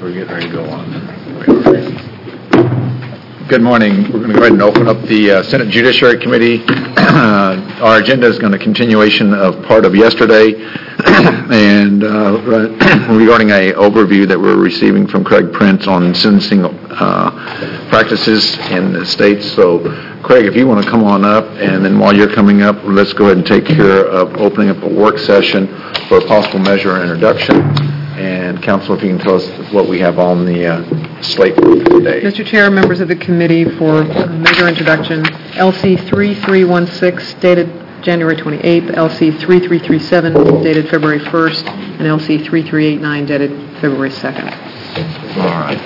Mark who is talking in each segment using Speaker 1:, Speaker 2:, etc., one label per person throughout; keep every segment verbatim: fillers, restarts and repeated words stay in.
Speaker 1: We're getting ready to go on. Good morning. We're going to go ahead and open up the uh, Senate Judiciary Committee. Uh, our agenda is going to continuation of part of yesterday, and uh, regarding a overview that we're receiving from Craig Prince on sentencing uh, practices in the states. So, Craig, if you want to come on up, and then while you're coming up, let's go ahead and take care of opening up a work session for a possible measure introduction. And Council, if you can tell us what we have on the uh, slate for today.
Speaker 2: Mister Chair, members of the committee, for uh, measure introduction, L C thirty-three sixteen dated January twenty-eighth, L C thirty-three thirty-seven dated February first, and L C thirty-three eighty-nine dated February second.
Speaker 1: All right.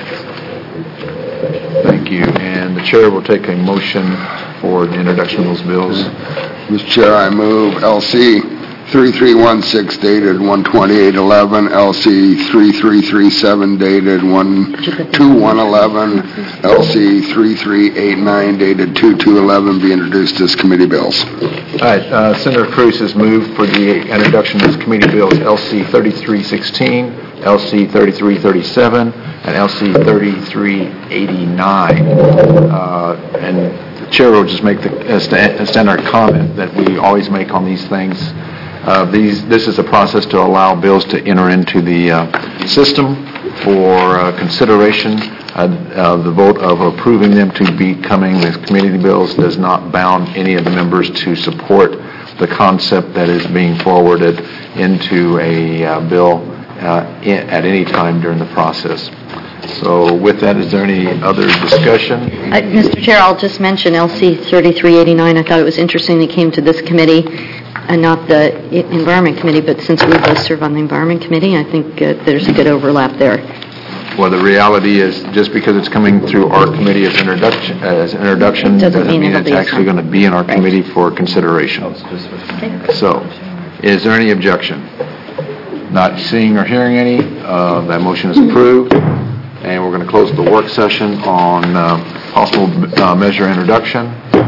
Speaker 1: Thank you. And the Chair will take a motion for the introduction of those bills.
Speaker 3: Mister Chair, I move L C thirty-three sixteen dated one twenty-eight eleven, L C thirty-three thirty-seven dated one twenty-one eleven, L C thirty-three eighty-nine dated two two eleven be introduced as committee bills.
Speaker 1: All right. Uh, Senator Cruz has moved for the introduction of his committee bills L C thirty-three sixteen, L C thirty-three thirty-seven, and L C thirty-three eighty-nine. Uh, and the Chair will just make the uh, st- standard comment that we always make on these things. Uh, these, this is a process to allow bills to enter into the uh, system for uh, consideration. Uh, uh, the vote of approving them to becoming the committee bills does not bound any of the members to support the concept that is being forwarded into a uh, bill uh, in, at any time during the process. So with that, is there any other discussion?
Speaker 4: Uh, Mister Chair, I'll just mention L C thirty-three eighty-nine. I thought it was interesting that it came to this committee and not the Environment Committee, but since we both serve on the Environment Committee, I think uh, there's a good overlap there.
Speaker 1: Well, the reality is just because it's coming through our committee as introduction, as introduction
Speaker 4: doesn't,
Speaker 1: doesn't
Speaker 4: mean,
Speaker 1: mean it's actually going to be in our
Speaker 4: right.
Speaker 1: committee for consideration. Okay. So, is there any objection? Not seeing or hearing any, uh, that motion is approved. And we're going to close the work session on uh, possible uh, measure introduction.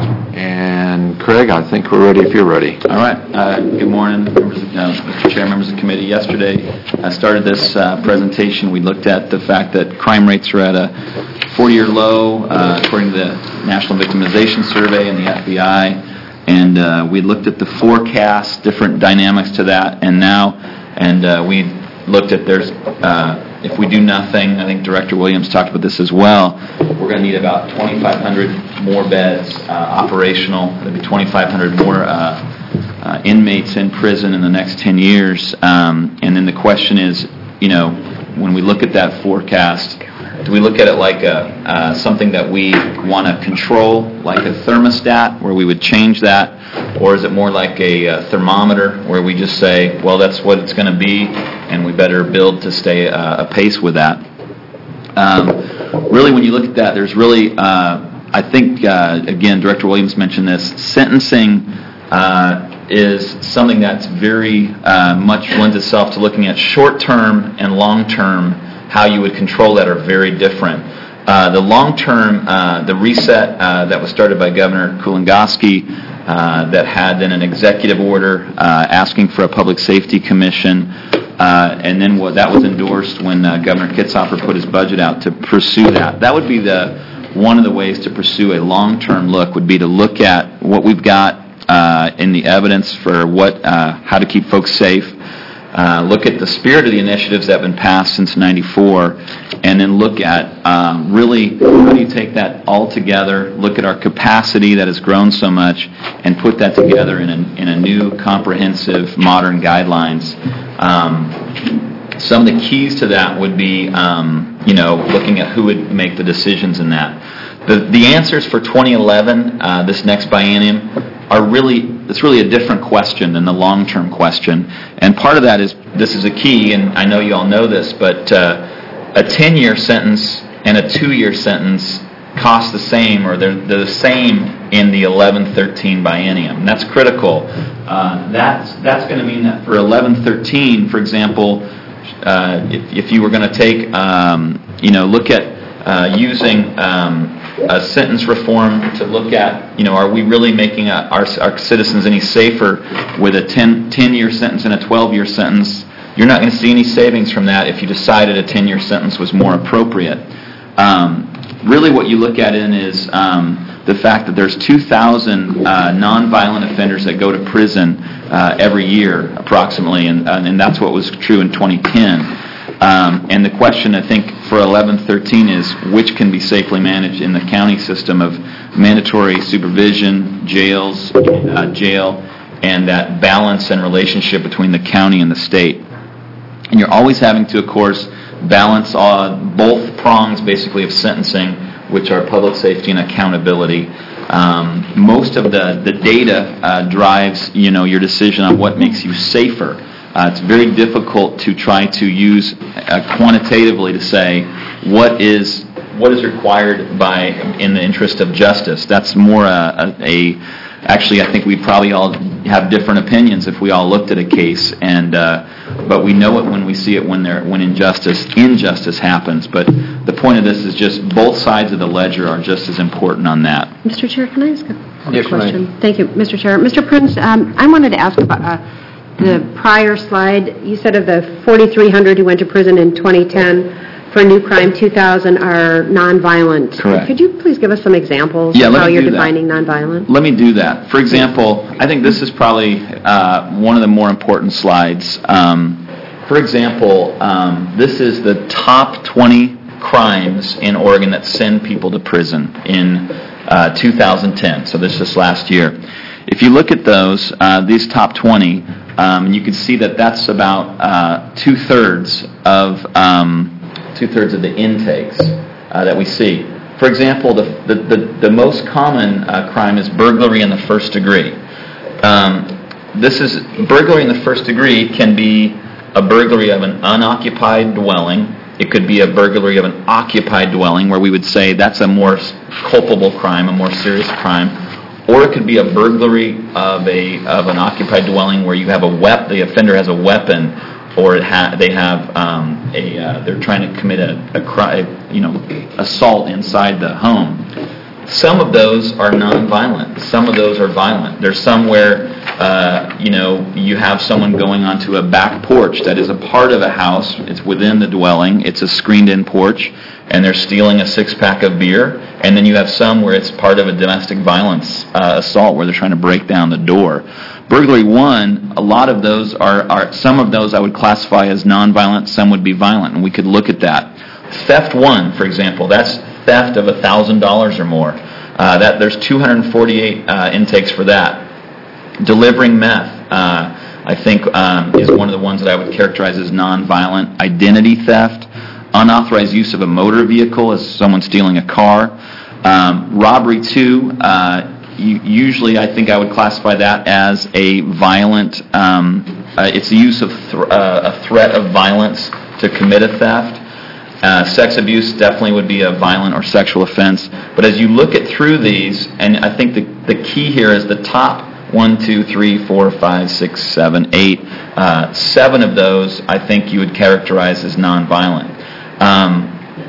Speaker 1: And Craig, I think we're ready if you're ready.
Speaker 5: All right. Uh, good morning, members of, uh, Mister Chair, members of the committee. Yesterday, I started this uh, presentation. We looked at the fact that crime rates are at a four-year low, uh, according to the National Victimization Survey and the F B I. And uh, we looked at the forecast, different dynamics to that. And now, and uh, we looked at there's, uh, if we do nothing, I think Director Williams talked about this as well, we're going to need about twenty-five hundred more beds uh, operational. There'll be twenty-five hundred more uh, uh, inmates in prison in the next ten years. Um, and then the question is, you know, when we look at that forecast, do we look at it like a, uh, something that we want to control, like a thermostat, where we would change that? Or is it more like a, a thermometer, where we just say, well, that's what it's going to be, and we better build to stay uh, apace with that? Um, really, when you look at that, there's really, uh, I think, uh, again, Director Williams mentioned this, sentencing uh, is something that's very uh, much lends itself to looking at short-term and long-term. How you would control that are very different. Uh, the long-term, uh, the reset uh, that was started by Governor Kulongoski, uh, that had then an executive order uh, asking for a public safety commission, uh, and then what, that was endorsed when uh, Governor Kitzhaber put his budget out to pursue that. That would be the one of the ways to pursue a long-term look would be to look at what we've got uh, in the evidence for what uh, how to keep folks safe. Uh, look at the spirit of the initiatives that have been passed since ninety-four, and then look at um, really how do you take that all together, look at our capacity that has grown so much, and put that together in a, in a new, comprehensive, modern guidelines. Um, some of the keys to that would be, um, you know, looking at who would make the decisions in that. The, the answers for twenty eleven, uh, this next biennium, are really, it's really a different question than the long-term question. And part of that is, this is a key, and I know you all know this, but uh, a ten-year sentence and a two-year sentence cost the same, or they're, they're the same in the eleven thirteen biennium. And that's critical. Uh, that's that's going to mean that for eleven thirteen, for example, uh, if, if you were going to take, um, you know, look at uh, using um, a sentence reform to look at, you know, are we really making a, our, our citizens any safer with a ten, ten-year sentence and a twelve-year sentence You're not going to see any savings from that if you decided a ten-year sentence was more appropriate. Um, really what you look at in is um, the fact that there's two thousand uh, nonviolent offenders that go to prison uh, every year, approximately, and, and that's what was true in twenty ten. Um, and the question, I think, for eleven thirteen is which can be safely managed in the county system of mandatory supervision, jails, uh, jail, and that balance and relationship between the county and the state. And you're always having to, of course, balance uh, both prongs, basically, of sentencing, which are public safety and accountability. Um, most of the, the data uh, drives, you know, your decision on what makes you safer. Uh, it's very difficult to try to use uh, quantitatively to say what is what is required by in the interest of justice. That's more a, a, a actually I think we probably all have different opinions if we all looked at a case, and uh, but we know it when we see it when there when injustice injustice happens. But the point of this is just both sides of the ledger are just as important on that.
Speaker 6: Mister Chair, can I ask a
Speaker 1: Yes,
Speaker 6: question?
Speaker 1: ma'am.
Speaker 6: Thank you, Mister Chair. Mister Prince, um, I wanted to ask about uh, the prior slide. You said of the forty-three hundred who went to prison in twenty ten for a new crime, two thousand are nonviolent.
Speaker 5: Correct.
Speaker 6: Could you please give us some examples
Speaker 5: Yeah,
Speaker 6: of
Speaker 5: let
Speaker 6: how
Speaker 5: me
Speaker 6: you're
Speaker 5: do that.
Speaker 6: defining nonviolent?
Speaker 5: Let me do that. For example, I think this is probably uh, one of the more important slides. Um, for example, um, this is the top twenty crimes in Oregon that send people to prison in uh, two thousand ten. So this is last year. If you look at those, uh, these top twenty, um, you can see that that's about uh, two-thirds of um, two-thirds of the intakes uh, that we see. For example, the the, the, the most common uh, crime is burglary in the first degree. Um, this is burglary in the first degree can be a burglary of an unoccupied dwelling. It could be a burglary of an occupied dwelling, where we would say that's a more culpable crime, a more serious crime. Or it could be a burglary of a of an occupied dwelling where you have a wep- the offender has a weapon, or it ha- they have um, a uh, they're trying to commit a, a crime, you know, assault inside the home. Some of those are non-violent. Some of those are violent. There's some where uh, you know you have someone going onto a back porch that is a part of a house. It's within the dwelling. It's a screened-in porch, and they're stealing a six-pack of beer. And then you have some where it's part of a domestic violence uh, assault, where they're trying to break down the door. Burglary one, a lot of those are, are some of those I would classify as non-violent. Some would be violent, and we could look at that. Theft one, for example, that's theft of one thousand dollars or more. Uh, that there's two hundred forty-eight uh, intakes for that. Delivering meth, uh, I think, um, is one of the ones that I would characterize as non-violent. Identity theft, unauthorized use of a motor vehicle as someone stealing a car. Um, robbery two, uh, you, usually I think I would classify that as a violent, um, uh, it's the use of th- uh, a threat of violence to commit a theft. Uh, sex abuse definitely would be a violent or sexual offense. But as you look at through these, and I think the, the key here is the top one, two, three, four, five, six, seven, eight, uh, seven of those I think you would characterize as nonviolent. Um,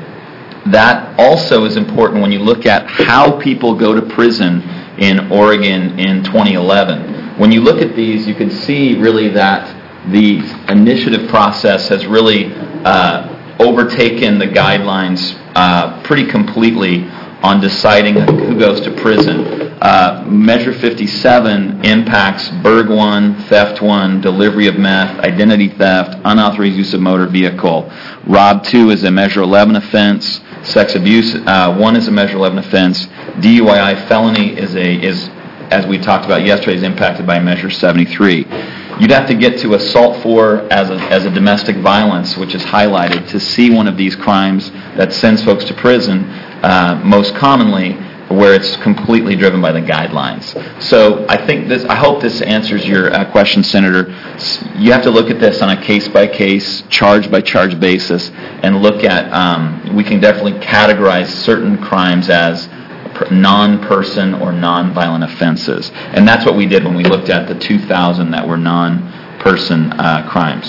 Speaker 5: that also is important when you look at how people go to prison in Oregon in twenty eleven. When you look at these, you can see really that the initiative process has really uh, overtaken the guidelines uh, pretty completely on deciding who goes to prison. Uh, Measure fifty-seven impacts Burg one, Theft one, delivery of meth, identity theft, unauthorized use of motor vehicle. Rob two is a Measure eleven offense. Sex abuse uh, one is a Measure eleven offense. D U I I felony is a is as we talked about yesterday is impacted by Measure seventy-three. You'd have to get to assault four as a, as a domestic violence, which is highlighted, to see one of these crimes that sends folks to prison, uh, most commonly, where it's completely driven by the guidelines. So I think this, I hope this answers your uh, question, Senator. You have to look at this on a case-by-case, charge-by-charge basis, and look at, um, we can definitely categorize certain crimes as non-person or non-violent offenses. And that's what we did when we looked at the two thousand that were non-person uh, crimes.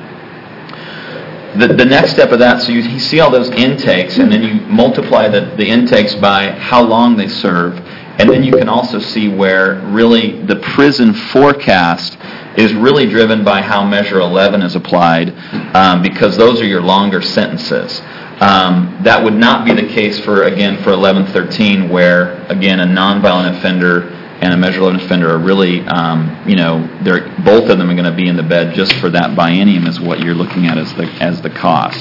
Speaker 5: The, the next step of that, so you, you see all those intakes, and then you multiply the, the intakes by how long they serve, and then you can also see where really the prison forecast is really driven by how Measure eleven is applied, um, because those are your longer sentences. Um, that would not be the case for, again, for eleven thirteen, where, again, a nonviolent offender and a Measure eleven offender are really, um, you know, they're, both of them are going to be in the bed just for that biennium is what you're looking at as the as the cost.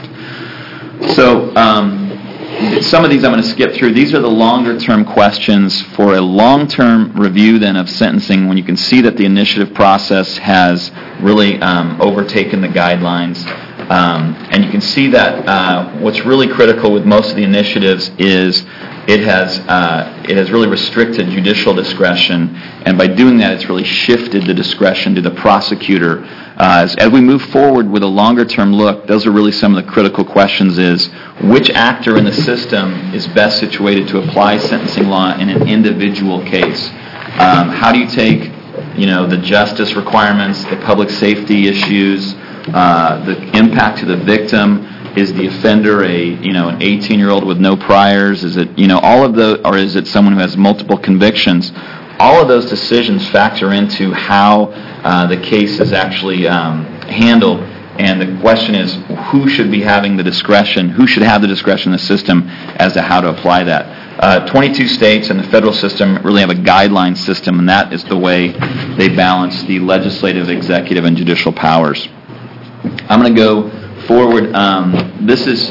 Speaker 5: So um, some of these I'm going to skip through. These are the longer-term questions for a long-term review then of sentencing, when you can see that the initiative process has really um, overtaken the guidelines. Um, and you can see that uh, what's really critical with most of the initiatives is it has uh, it has really restricted judicial discretion, and by doing that, it's really shifted the discretion to the prosecutor. Uh, as, as we move forward with a longer-term look, those are really some of the critical questions: is which actor in the system is best situated to apply sentencing law in an individual case? Um, how do you take, you know, the justice requirements, the public safety issues, uh, the impact to the victim? Is the offender a, you know, an eighteen-year-old with no priors? Is it, you know, all of the, or is it someone who has multiple convictions? All of those decisions factor into how uh, the case is actually um, handled, and the question is, who should be having the discretion, who should have the discretion in the system as to how to apply that? Uh, twenty-two states and the federal system really have a guideline system, and that is the way they balance the legislative, executive, and judicial powers. I'm going to go forward. Um, this is,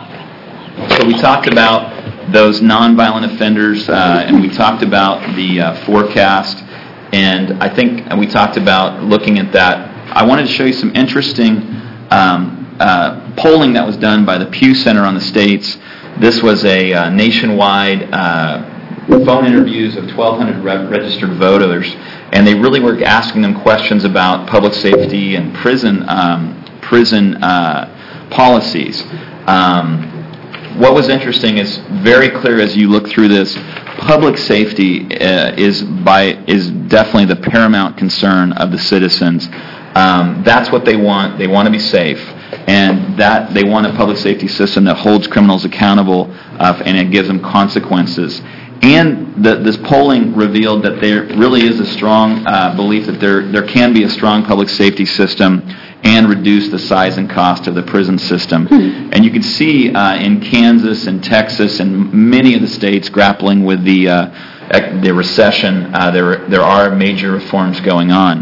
Speaker 5: uh, so we talked about those nonviolent offenders, uh, and we talked about the uh, forecast, and I think we talked about looking at that. I wanted to show you some interesting um, uh, polling that was done by the Pew Center on the states. This was a uh, nationwide uh, phone interviews of twelve hundred re- registered voters, and they really were asking them questions about public safety and prison um, prison uh, policies. Um, what was interesting is very clear as you look through this, public safety uh, is by is definitely the paramount concern of the citizens. Um, that's what they want. They want to be safe, and that they want a public safety system that holds criminals accountable, uh, and it gives them consequences. And the, this polling revealed that there really is a strong uh, belief that there there can be a strong public safety system and reduce the size and cost of the prison system. Mm-hmm. And you can see uh, in Kansas and Texas and many of the states grappling with the uh, ec- the recession, uh, there there are major reforms going on.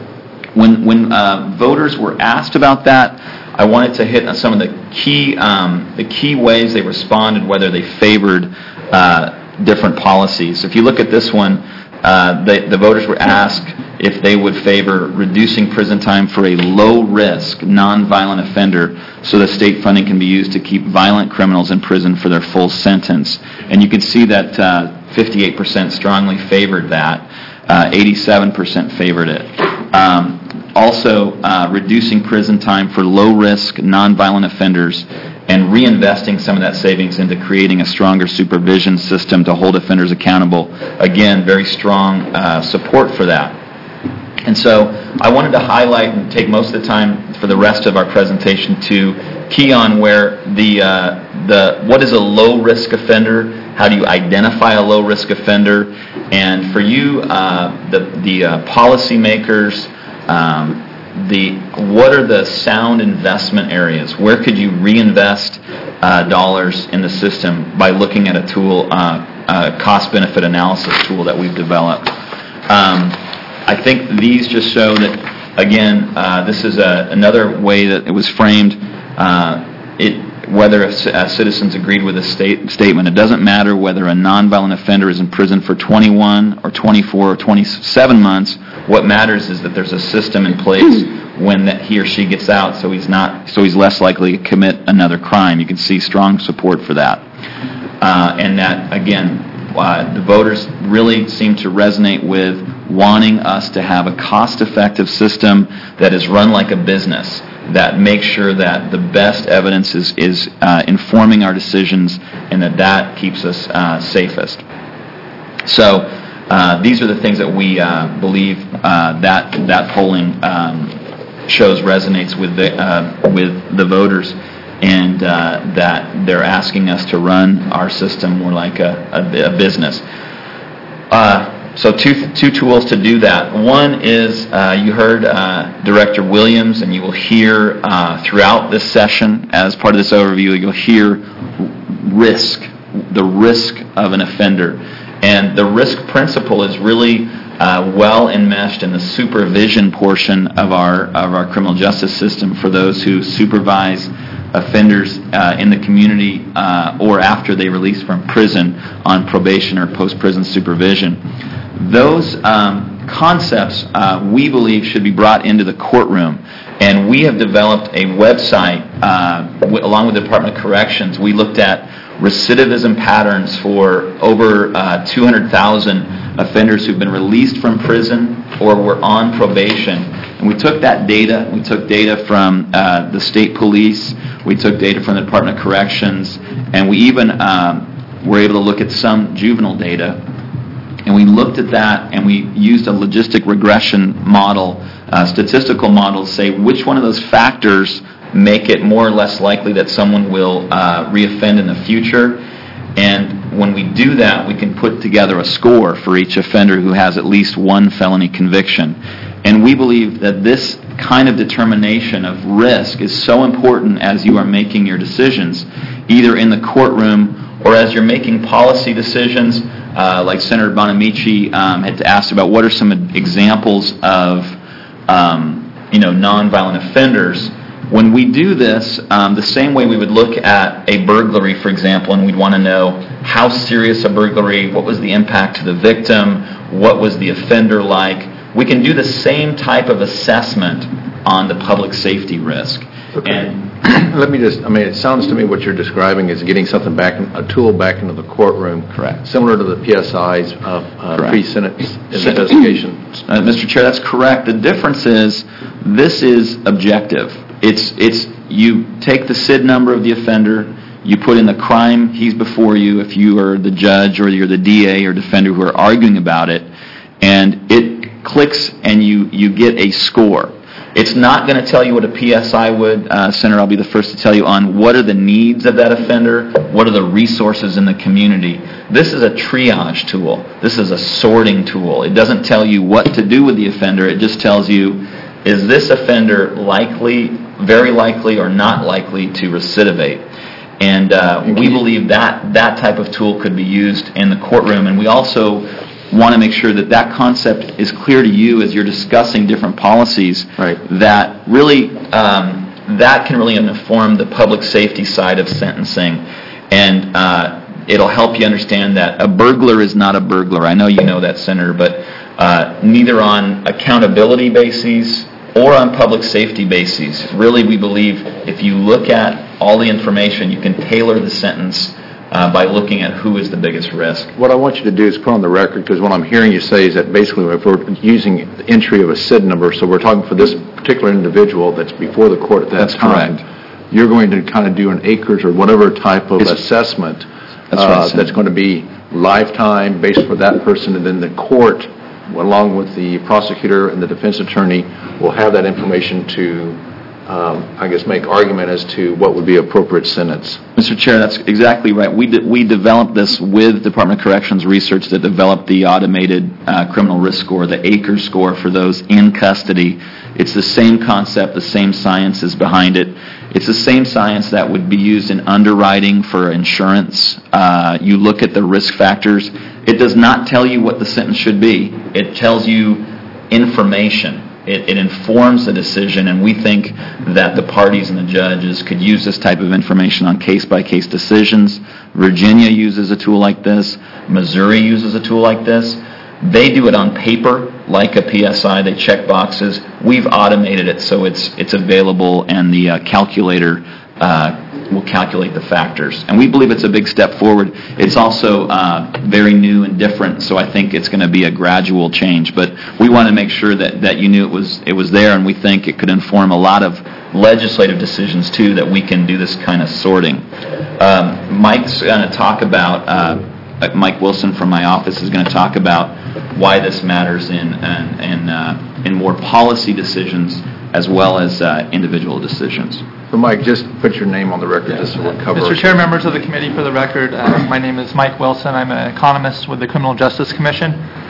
Speaker 5: When when uh, voters were asked about that, I wanted to hit on some of the key um, the key ways they responded, whether they favored uh, different policies. If you look at this one, uh, the, the voters were asked if they would favor reducing prison time for a low-risk, non-violent offender so that state funding can be used to keep violent criminals in prison for their full sentence. And you can see that uh, fifty-eight percent strongly favored that. Uh, eighty-seven percent favored it. Um, also, uh, reducing prison time for low-risk, non-violent offenders and reinvesting some of that savings into creating a stronger supervision system to hold offenders accountable. Again, very strong uh, support for that. And so I wanted to highlight and take most of the time for the rest of our presentation to key on where the uh, the what is a low-risk offender, how do you identify a low-risk offender, and for you, uh, the, the uh, policymakers, um, the what are the sound investment areas? Where could you reinvest uh, dollars in the system by looking at a tool, uh, a cost-benefit analysis tool that we've developed? Um, I think these just show that, again, uh, this is a, another way that it was framed. Uh, it whether a, a citizens agreed with a state, statement, it doesn't matter whether a nonviolent offender is in prison for twenty-one or twenty-four or twenty-seven months. What matters is that there's a system in place when that he or she gets out, so he's not, so he's less likely to commit another crime. You can see strong support for that, uh, and that again, uh, the voters really seem to resonate with wanting us to have a cost-effective system that is run like a business, that makes sure that the best evidence is, is uh, informing our decisions, and that that keeps us uh, safest. So uh, these are the things that we uh, believe uh, that that polling um, shows resonates with the uh, with the voters, and uh, that they're asking us to run our system more like a, a, a business. Uh, So two two tools to do that. One is uh, you heard uh, Director Williams, and you will hear uh, throughout this session, as part of this overview, you'll hear risk, the risk of an offender. And the risk principle is really uh, well enmeshed in the supervision portion of our of our criminal justice system for those who supervise offenders uh, in the community uh, or after they release from prison on probation or post-prison supervision. Those um, concepts, uh, we believe, should be brought into the courtroom. And we have developed a website, uh, w- along with the Department of Corrections. We looked at recidivism patterns for over uh, two hundred thousand offenders who've been released from prison or were on probation. And we took that data. We took data from uh, the state police. We took data from the Department of Corrections. And we even um, were able to look at some juvenile data. And we looked at that, and we used a logistic regression model, uh, statistical model, to say which one of those factors make it more or less likely that someone will uh, reoffend in the future. And when we do that, we can put together a score for each offender who has at least one felony conviction. And we believe that this kind of determination of risk is so important as you are making your decisions, either in the courtroom or as you're making policy decisions. Uh, like Senator Bonamici um, had asked about what are some examples of um, you know, nonviolent offenders. When we do this, um, the same way we would look at a burglary, for example, and we'd want to know how serious a burglary, what was the impact to the victim, what was the offender like. We can do the same type of assessment on the public safety risk.
Speaker 1: Okay.
Speaker 5: And
Speaker 1: Let me just, I mean, it sounds to me what you're describing is getting something back, a tool back into the courtroom.
Speaker 5: Correct. Similar
Speaker 1: Similar to the P S Is of uh,
Speaker 5: Correct.
Speaker 1: pre-sentence investigation.
Speaker 5: Uh, Mister Chair, that's correct. The difference is this is objective. It's it's you take the S I D number of the offender, you put in the crime he's before you, if you are the judge or you're the D A or defender who are arguing about it, and it clicks and you, you get a score. It's not going to tell you what a P S I would. Uh, Senator, I'll be the first to tell you on what are the needs of that offender, what are the resources in the community. This is a triage tool. This is a sorting tool. It doesn't tell you what to do with the offender. It just tells you, is this offender likely, very likely, or not likely to recidivate? And uh, we believe that that type of tool could be used in the courtroom. And we also want to make sure that that concept is clear to you as you're discussing different policies.
Speaker 1: Right.
Speaker 5: That really, um, that can really inform the public safety side of sentencing. And uh, it'll help you understand that a burglar is not a burglar. I know you know that, Senator, but uh, neither on accountability bases or on public safety bases. Really, we believe if you look at all the information, you can tailor the sentence uh, by looking at who is the biggest risk.
Speaker 1: What I want you to do is put on the record, because what I'm hearing you say is that basically if we're using the entry of a S I D number, so we're talking for this particular individual that's before the court at that
Speaker 5: That's
Speaker 1: time,
Speaker 5: correct.
Speaker 1: you're going to kind of do an acres or whatever type of
Speaker 5: It's-
Speaker 1: assessment
Speaker 5: That's
Speaker 1: uh,
Speaker 5: right, Senator.
Speaker 1: that's going to be lifetime based for that person, and then the court, along with the prosecutor and the defense attorney, will have that information to, um, I guess, make argument as to what would be appropriate sentence.
Speaker 5: Mister Chair, that's exactly right. We de- we developed this with Department of Corrections research that developed the automated uh, criminal risk score, the ACRE score for those in custody. It's the same concept, the same science is behind it. It's the same science that would be used in underwriting for insurance. Uh, you look at the risk factors. It does not tell you what the sentence should be. It tells you information. It, it informs the decision, and we think that the parties and the judges could use this type of information on case-by-case decisions. Virginia uses a tool like this. Missouri uses a tool like this. They do it on paper, like a P S I. They check boxes. We've automated it so it's it's available, and the uh, calculator uh, will calculate the factors. And we believe it's a big step forward. It's also uh, very new and different, so I think it's going to be a gradual change. But we want to make sure that, that you knew it was it was there, and we think it could inform a lot of legislative decisions, too, that we can do this kind of sorting. Um, Mike's going to talk about, uh, Mike Wilson from my office is going to talk about why this matters in, in, in, uh, in more policy decisions as well as uh, individual decisions.
Speaker 1: So, Mike, just put your name on the record just so we'll cover.
Speaker 7: Mister Chair, members of the committee, for the record, uh, my name is Mike Wilson. I'm an economist with the Criminal Justice Commission.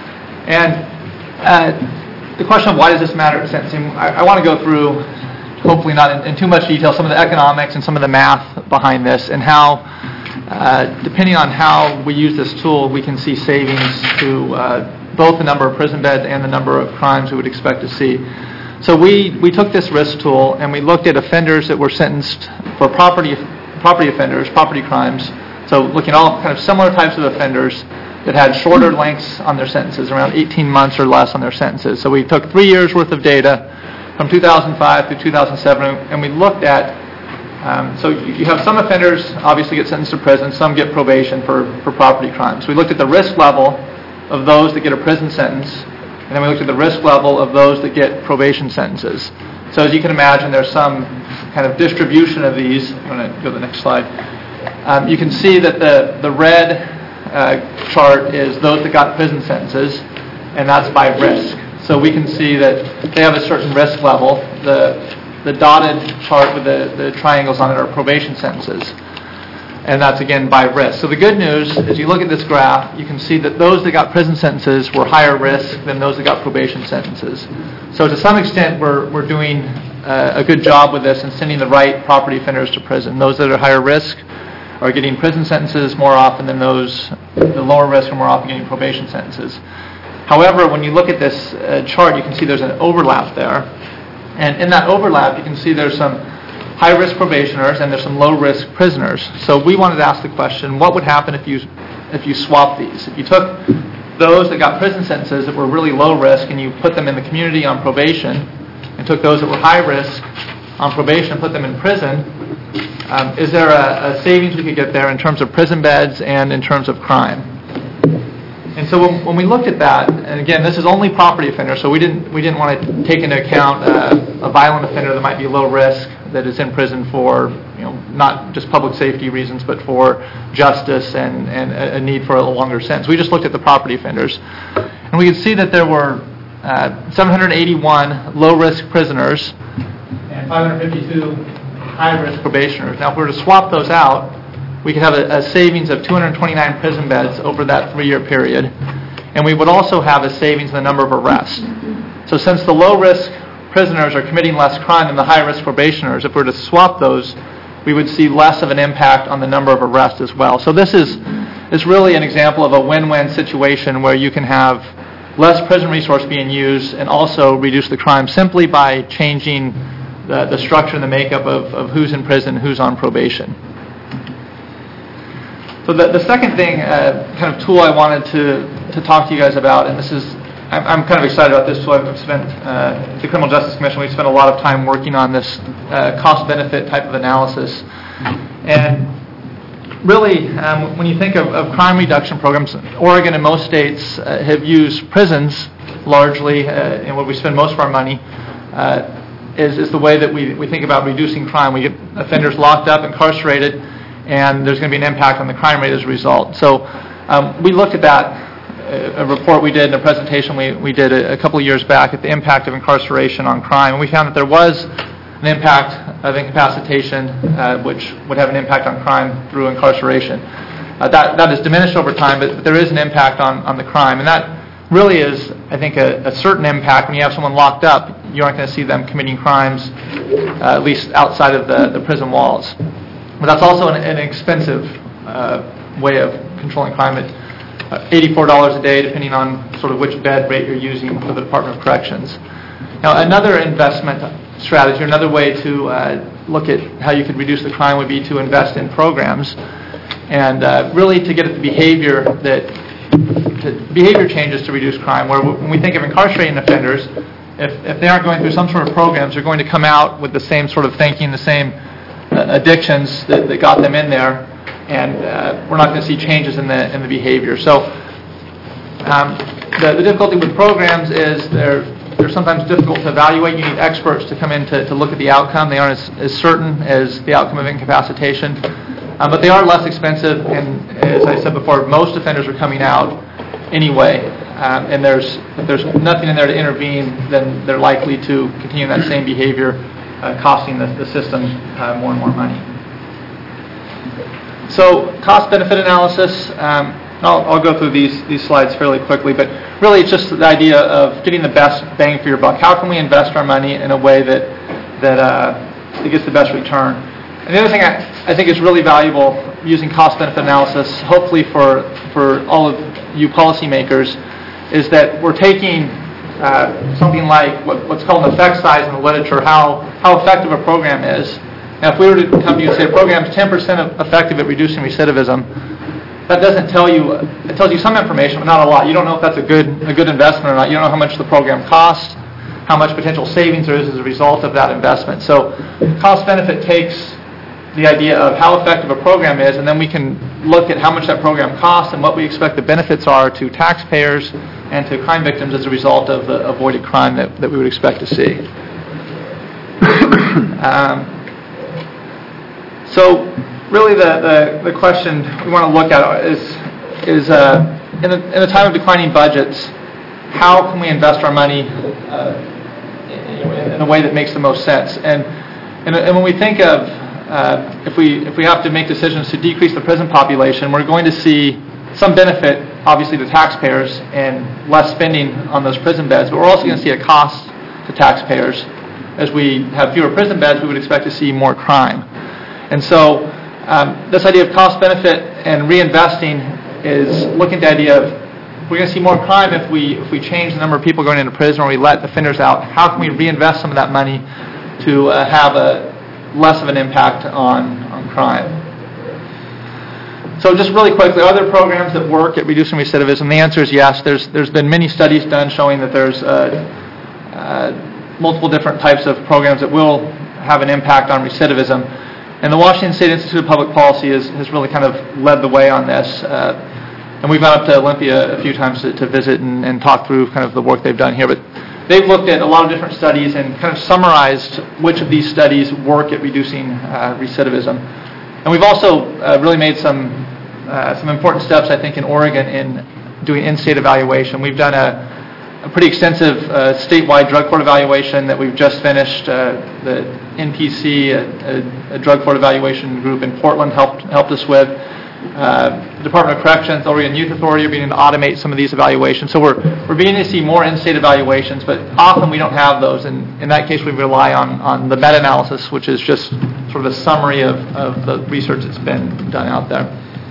Speaker 7: And uh, the question of why does this matter at sentencing, I, I want to go through, hopefully not in, in too much detail, some of the economics and some of the math behind this, and how, uh, depending on how we use this tool, we can see savings to uh, both the number of prison beds and the number of crimes we would expect to see. So we, we took this risk tool and we looked at offenders that were sentenced for property property offenders, property crimes. So looking at all kind of similar types of offenders that had shorter lengths on their sentences, around eighteen months or less on their sentences. So we took three years worth of data from two thousand five through two thousand seven, and we looked at, um, so you have some offenders obviously get sentenced to prison, some get probation for, for property crimes. We looked at the risk level of those that get a prison sentence, and then we looked at the risk level of those that get probation sentences. So as you can imagine, there's some kind of distribution of these. I'm going to go to the next slide. Um, you can see that the, the red uh, chart is those that got prison sentences, and that's by risk. So we can see that they have a certain risk level. The, the dotted chart with the, the triangles on it are probation sentences. And that's, again, by risk. So the good news, as you look at this graph, you can see that those that got prison sentences were higher risk than those that got probation sentences. So to some extent, we're, we're doing uh, a good job with this and sending the right property offenders to prison. Those that are higher risk are getting prison sentences more often than those, the lower risk are more often getting probation sentences. However, when you look at this uh, chart, you can see there's an overlap there. And in that overlap, you can see there's some high-risk probationers and there's some low-risk prisoners. So we wanted to ask the question, what would happen if you if you swap these? If you took those that got prison sentences that were really low risk and you put them in the community on probation, and took those that were high risk on probation and put them in prison, um, is there a, a savings we could get there in terms of prison beds and in terms of crime? And so when, when we looked at that, and again, this is only property offenders, so we didn't we didn't want to take into account uh, a violent offender that might be low risk that is in prison for, you know, not just public safety reasons, but for justice and, and a, a need for a longer sentence. We just looked at the property offenders, and we could see that there were uh, seven hundred eighty-one low-risk prisoners and five hundred fifty-two high-risk probationers. Now, if we were to swap those out, we could have a, a savings of two hundred twenty-nine prison beds over that three-year period. And we would also have a savings in the number of arrests. So since the low-risk prisoners are committing less crime than the high-risk probationers, if we were to swap those, we would see less of an impact on the number of arrests as well. So this is, is really an example of a win-win situation where you can have less prison resource being used and also reduce the crime simply by changing the, the structure and the makeup of, of who's in prison, who's on probation. So the, the second thing, uh, kind of tool I wanted to, to talk to you guys about, and this is, I'm, I'm kind of excited about this tool. I've spent, uh, the Criminal Justice Commission, we've spent a lot of time working on this uh, cost-benefit type of analysis. And really, um, when you think of, of crime reduction programs, Oregon and most states uh, have used prisons largely, uh, and where we spend most of our money, uh, is, is the way that we, we think about reducing crime. We get offenders locked up, incarcerated, and there's going to be an impact on the crime rate as a result. So um, we looked at that, a report we did and a presentation we, we did a, a couple of years back at the impact of incarceration on crime, and we found that there was an impact of incapacitation uh, which would have an impact on crime through incarceration. Uh, that, that is diminished over time, but, but there is an impact on, on the crime, and that really is, I think, a, a certain impact. When you have someone locked up, you aren't going to see them committing crimes, uh, at least outside of the, the prison walls. But that's also an, an expensive uh, way of controlling crime. At uh, eighty-four dollars a day, depending on sort of which bed rate you're using for the Department of Corrections. Now, another investment strategy, or another way to uh, look at how you could reduce the crime would be to invest in programs, and uh, really to get at the behavior that to behavior changes to reduce crime. Where when we think of incarcerating offenders, if if they aren't going through some sort of programs, they're going to come out with the same sort of thinking, the same addictions that, that got them in there, and uh, we're not going to see changes in the in the behavior. So um, the, the difficulty with programs is they're they're sometimes difficult to evaluate. You need experts to come in to, to look at the outcome. They aren't as, as certain as the outcome of incapacitation, um, but they are less expensive, and as I said before, most offenders are coming out anyway, um, and there's if there's nothing in there to intervene, then they're likely to continue that same behavior, Uh, costing the, the system uh, more and more money. So cost-benefit analysis, um, I'll, I'll go through these, these slides fairly quickly, but really it's just the idea of getting the best bang for your buck. How can we invest our money in a way that, that, uh, that gets the best return? And the other thing I, I think is really valuable using cost-benefit analysis, hopefully for, for all of you policymakers, is that we're taking uh, something like what, what's called an effect size in the literature, how, how effective a program is. Now, if we were to come to you and say a program is ten percent effective at reducing recidivism, that doesn't tell you, it tells you some information, but not a lot. You don't know if that's a good, a good investment or not. You don't know how much the program costs, how much potential savings there is as a result of that investment. So cost-benefit takes the idea of how effective a program is, and then we can look at how much that program costs and what we expect the benefits are to taxpayers and to crime victims as a result of the avoided crime that, that we would expect to see. um, so really the, the, the question we want to look at is, is uh, in, a, in a time of declining budgets, how can we invest our money uh, in, in a way that makes the most sense? And, and, and when we think of Uh, if we if we have to make decisions to decrease the prison population, we're going to see some benefit, obviously, to taxpayers and less spending on those prison beds. But we're also going to see a cost to taxpayers. As we have fewer prison beds, we would expect to see more crime. And so um, this idea of cost-benefit and reinvesting is looking at the idea of we're going to see more crime if we if we change the number of people going into prison or we let offenders out. How can we reinvest some of that money to uh, have a less of an impact on, on crime? So just really quickly, are there programs that work at reducing recidivism? The answer is yes. There's there's been many studies done showing that there's uh, uh, multiple different types of programs that will have an impact on recidivism. And the Washington State Institute of Public Policy is, has really kind of led the way on this. Uh, and we've gone up to Olympia a few times to, to visit and, and talk through kind of the work they've done here. But they've looked at a lot of different studies and kind of summarized which of these studies work at reducing uh, recidivism. And we've also uh, really made some uh, some important steps, I think, in Oregon in doing in-state evaluation. We've done a, a pretty extensive uh, statewide drug court evaluation that we've just finished. Uh, the N P C, a, a, a drug court evaluation group in Portland, helped helped us with. Uh, the Department of Corrections, Oregon Youth Authority are beginning to automate some of these evaluations. So we're we're beginning to see more in-state evaluations, but often we don't have those. And in that case, we rely on, on the meta-analysis, which is just sort of a summary of, of the research that's been done out there.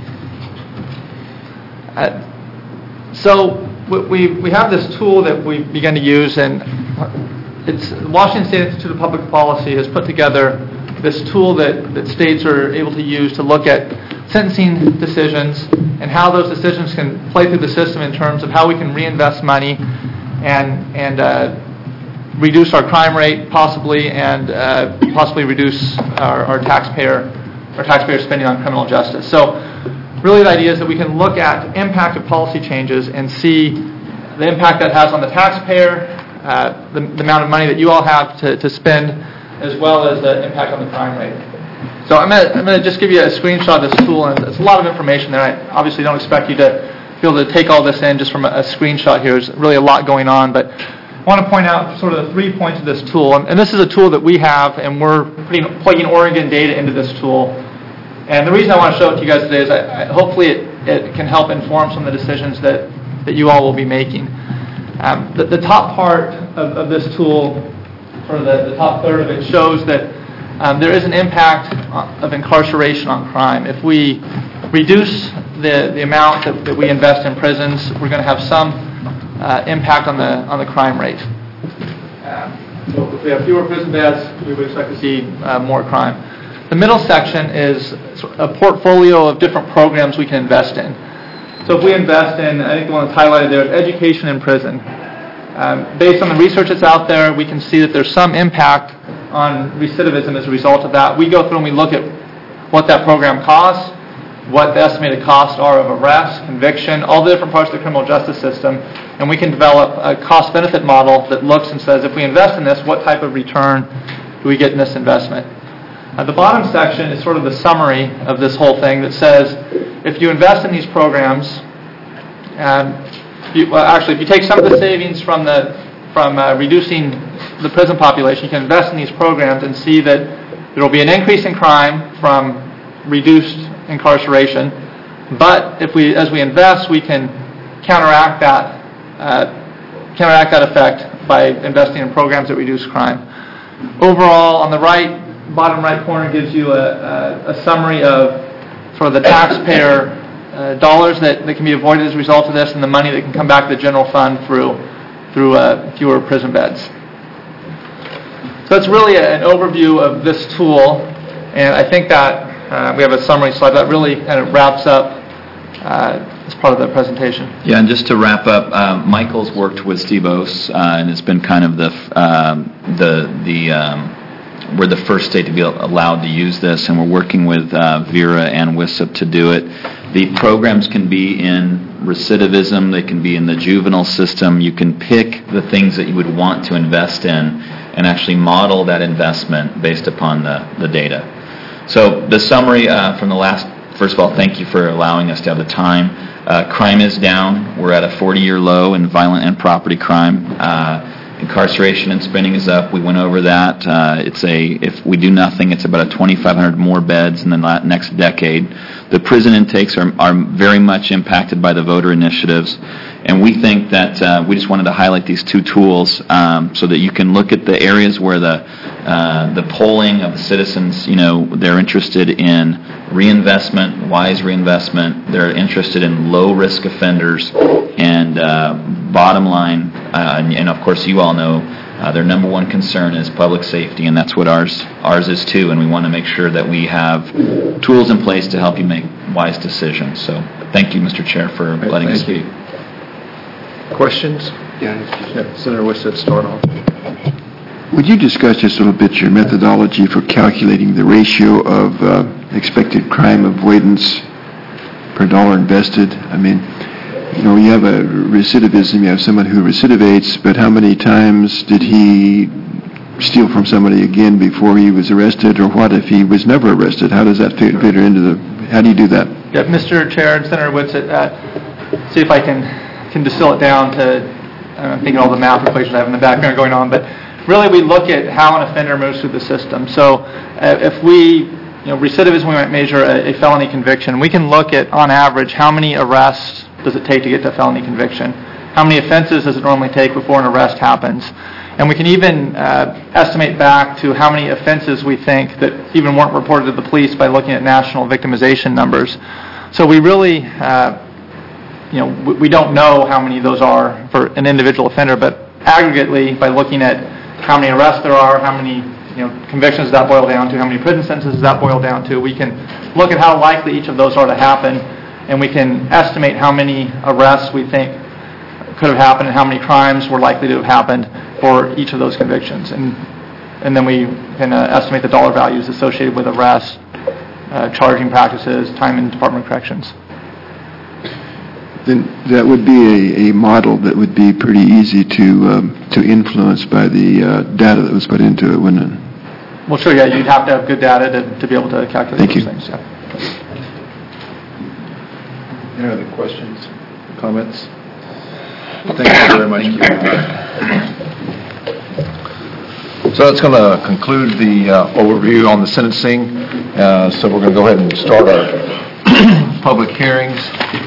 Speaker 7: Uh, so we we have this tool that we began to use, and it's the Washington State Institute of Public Policy has put together this tool that, that states are able to use to look at sentencing decisions and how those decisions can play through the system in terms of how we can reinvest money and and uh, reduce our crime rate possibly and uh, possibly reduce our, our taxpayer our taxpayer spending on criminal justice. So really the idea is that we can look at impact of policy changes and see the impact that has on the taxpayer, uh, the, the amount of money that you all have to, to spend, as well as the impact on the crime rate. So I'm going I'm to just give you a screenshot of this tool, and it's a lot of information there. I obviously don't expect you to be able to take all this in just from a, a screenshot here. There's really a lot going on, but I want to point out sort of the three points of this tool. And, and this is a tool that we have, and we're putting, plugging Oregon data into this tool. And the reason I want to show it to you guys today is I, I, hopefully it, it can help inform some of the decisions that, that you all will be making. Um, the, the top part of, of this tool, or the, the top third of it, shows that Um, there is an impact of incarceration on crime. If we reduce the, the amount that, that we invest in prisons, we're going to have some uh, impact on the on the crime rate. Uh, so if we have fewer prison beds, we would expect to see uh, more crime. The middle section is a portfolio of different programs we can invest in. So if we invest in, I think the one that's highlighted there is education in prison. Um, based on the research that's out there, we can see that there's some impact on recidivism as a result of that. We go through and we look at what that program costs, what the estimated costs are of arrest, conviction, all the different parts of the criminal justice system, and we can develop a cost-benefit model that looks and says, if we invest in this, what type of return do we get in this investment? Uh, the bottom section is sort of the summary of this whole thing that says, if you invest in these programs, um, you, well, actually, if you take some of the savings from the from uh, reducing the prison population, you can invest in these programs and see that there will be an increase in crime from reduced incarceration. But if we, as we invest, we can counteract that, uh, counteract that effect by investing in programs that reduce crime. Overall, on the right, bottom right corner gives you a, a, a summary of sort of the taxpayer uh, dollars that, that can be avoided as a result of this, and the money that can come back to the general fund through through uh, fewer prison beds. So it's really a, an overview of this tool, and I think that uh, we have a summary slide that really kind of wraps up uh, as part of the presentation.
Speaker 5: Yeah, and just to wrap up, uh, Michael's worked with Steve Ose, uh, and it's been kind of the um, the the um, we're the first state to be allowed to use this, and we're working with uh, Vera and W S I P to do it. The programs can be in recidivism, they can be in the juvenile system. You can pick the things that you would want to invest in and actually model that investment based upon the, the data. So the summary uh, from the last, first of all, thank you for allowing us to have the time. Uh, crime is down. We're at a forty-year low in violent and property crime. Uh, Incarceration and spending is up. We went over that. Uh, it's a if we do nothing, it's about a twenty-five hundred more beds in the next decade. The prison intakes are are very much impacted by the voter initiatives, and we think that uh, we just wanted to highlight these two tools um, so that you can look at the areas where the uh, the polling of the citizens, you know, they're interested in reinvestment, wise reinvestment. They're interested in low-risk offenders, and uh, bottom line, uh, and, and of course you all know, uh, their number one concern is public safety, and that's what ours ours is too. And we want to make sure that we have tools in place to help you make wise decisions. So, thank you, Mister Chair, for
Speaker 1: Right,
Speaker 5: letting us
Speaker 1: thank
Speaker 5: speak.
Speaker 1: you. Questions? Yeah, Senator Wissett, start off.
Speaker 8: Would you discuss just a little bit your methodology for calculating the ratio of uh, expected crime avoidance per dollar invested? I mean, you know, you have a recidivism, you have someone who recidivates, but how many times did he steal from somebody again before he was arrested, or what if he was never arrested? How does that fit, fit into the, how do you do that?
Speaker 7: Yeah, Mister Chair and Senator Wissett, uh, see if I can, can distill it down to, I'm thinking all the math equations I have in the background going on, but really we look at how an offender moves through the system. So uh, if we, you know, recidivism, we might measure a, a felony conviction. We can look at, on average, how many arrests does it take to get to felony conviction? How many offenses does it normally take before an arrest happens? And we can even uh, estimate back to how many offenses we think that even weren't reported to the police by looking at national victimization numbers. So we really, uh, you know, we, we don't know how many of those are for an individual offender, but aggregately, by looking at how many arrests there are, how many, you know, convictions does that boil down to, how many prison sentences does that boil down to, we can look at how likely each of those are to happen, and we can estimate how many arrests we think could have happened and how many crimes were likely to have happened for each of those convictions. And and then we can uh, estimate the dollar values associated with arrests, uh, charging practices, time in Department of Corrections.
Speaker 8: Then that would be a, a model that would be pretty easy to um, to influence by the uh, data that was put into it, wouldn't it?
Speaker 7: Well, sure, yeah, you'd have to have good data to, to be able to calculate
Speaker 8: Thank
Speaker 7: those
Speaker 8: you.
Speaker 7: things. Yeah.
Speaker 1: Any other questions, comments? Thank you very much. So that's going to conclude the uh, overview on the sentencing. Uh, so we're going to go ahead and start our public hearings.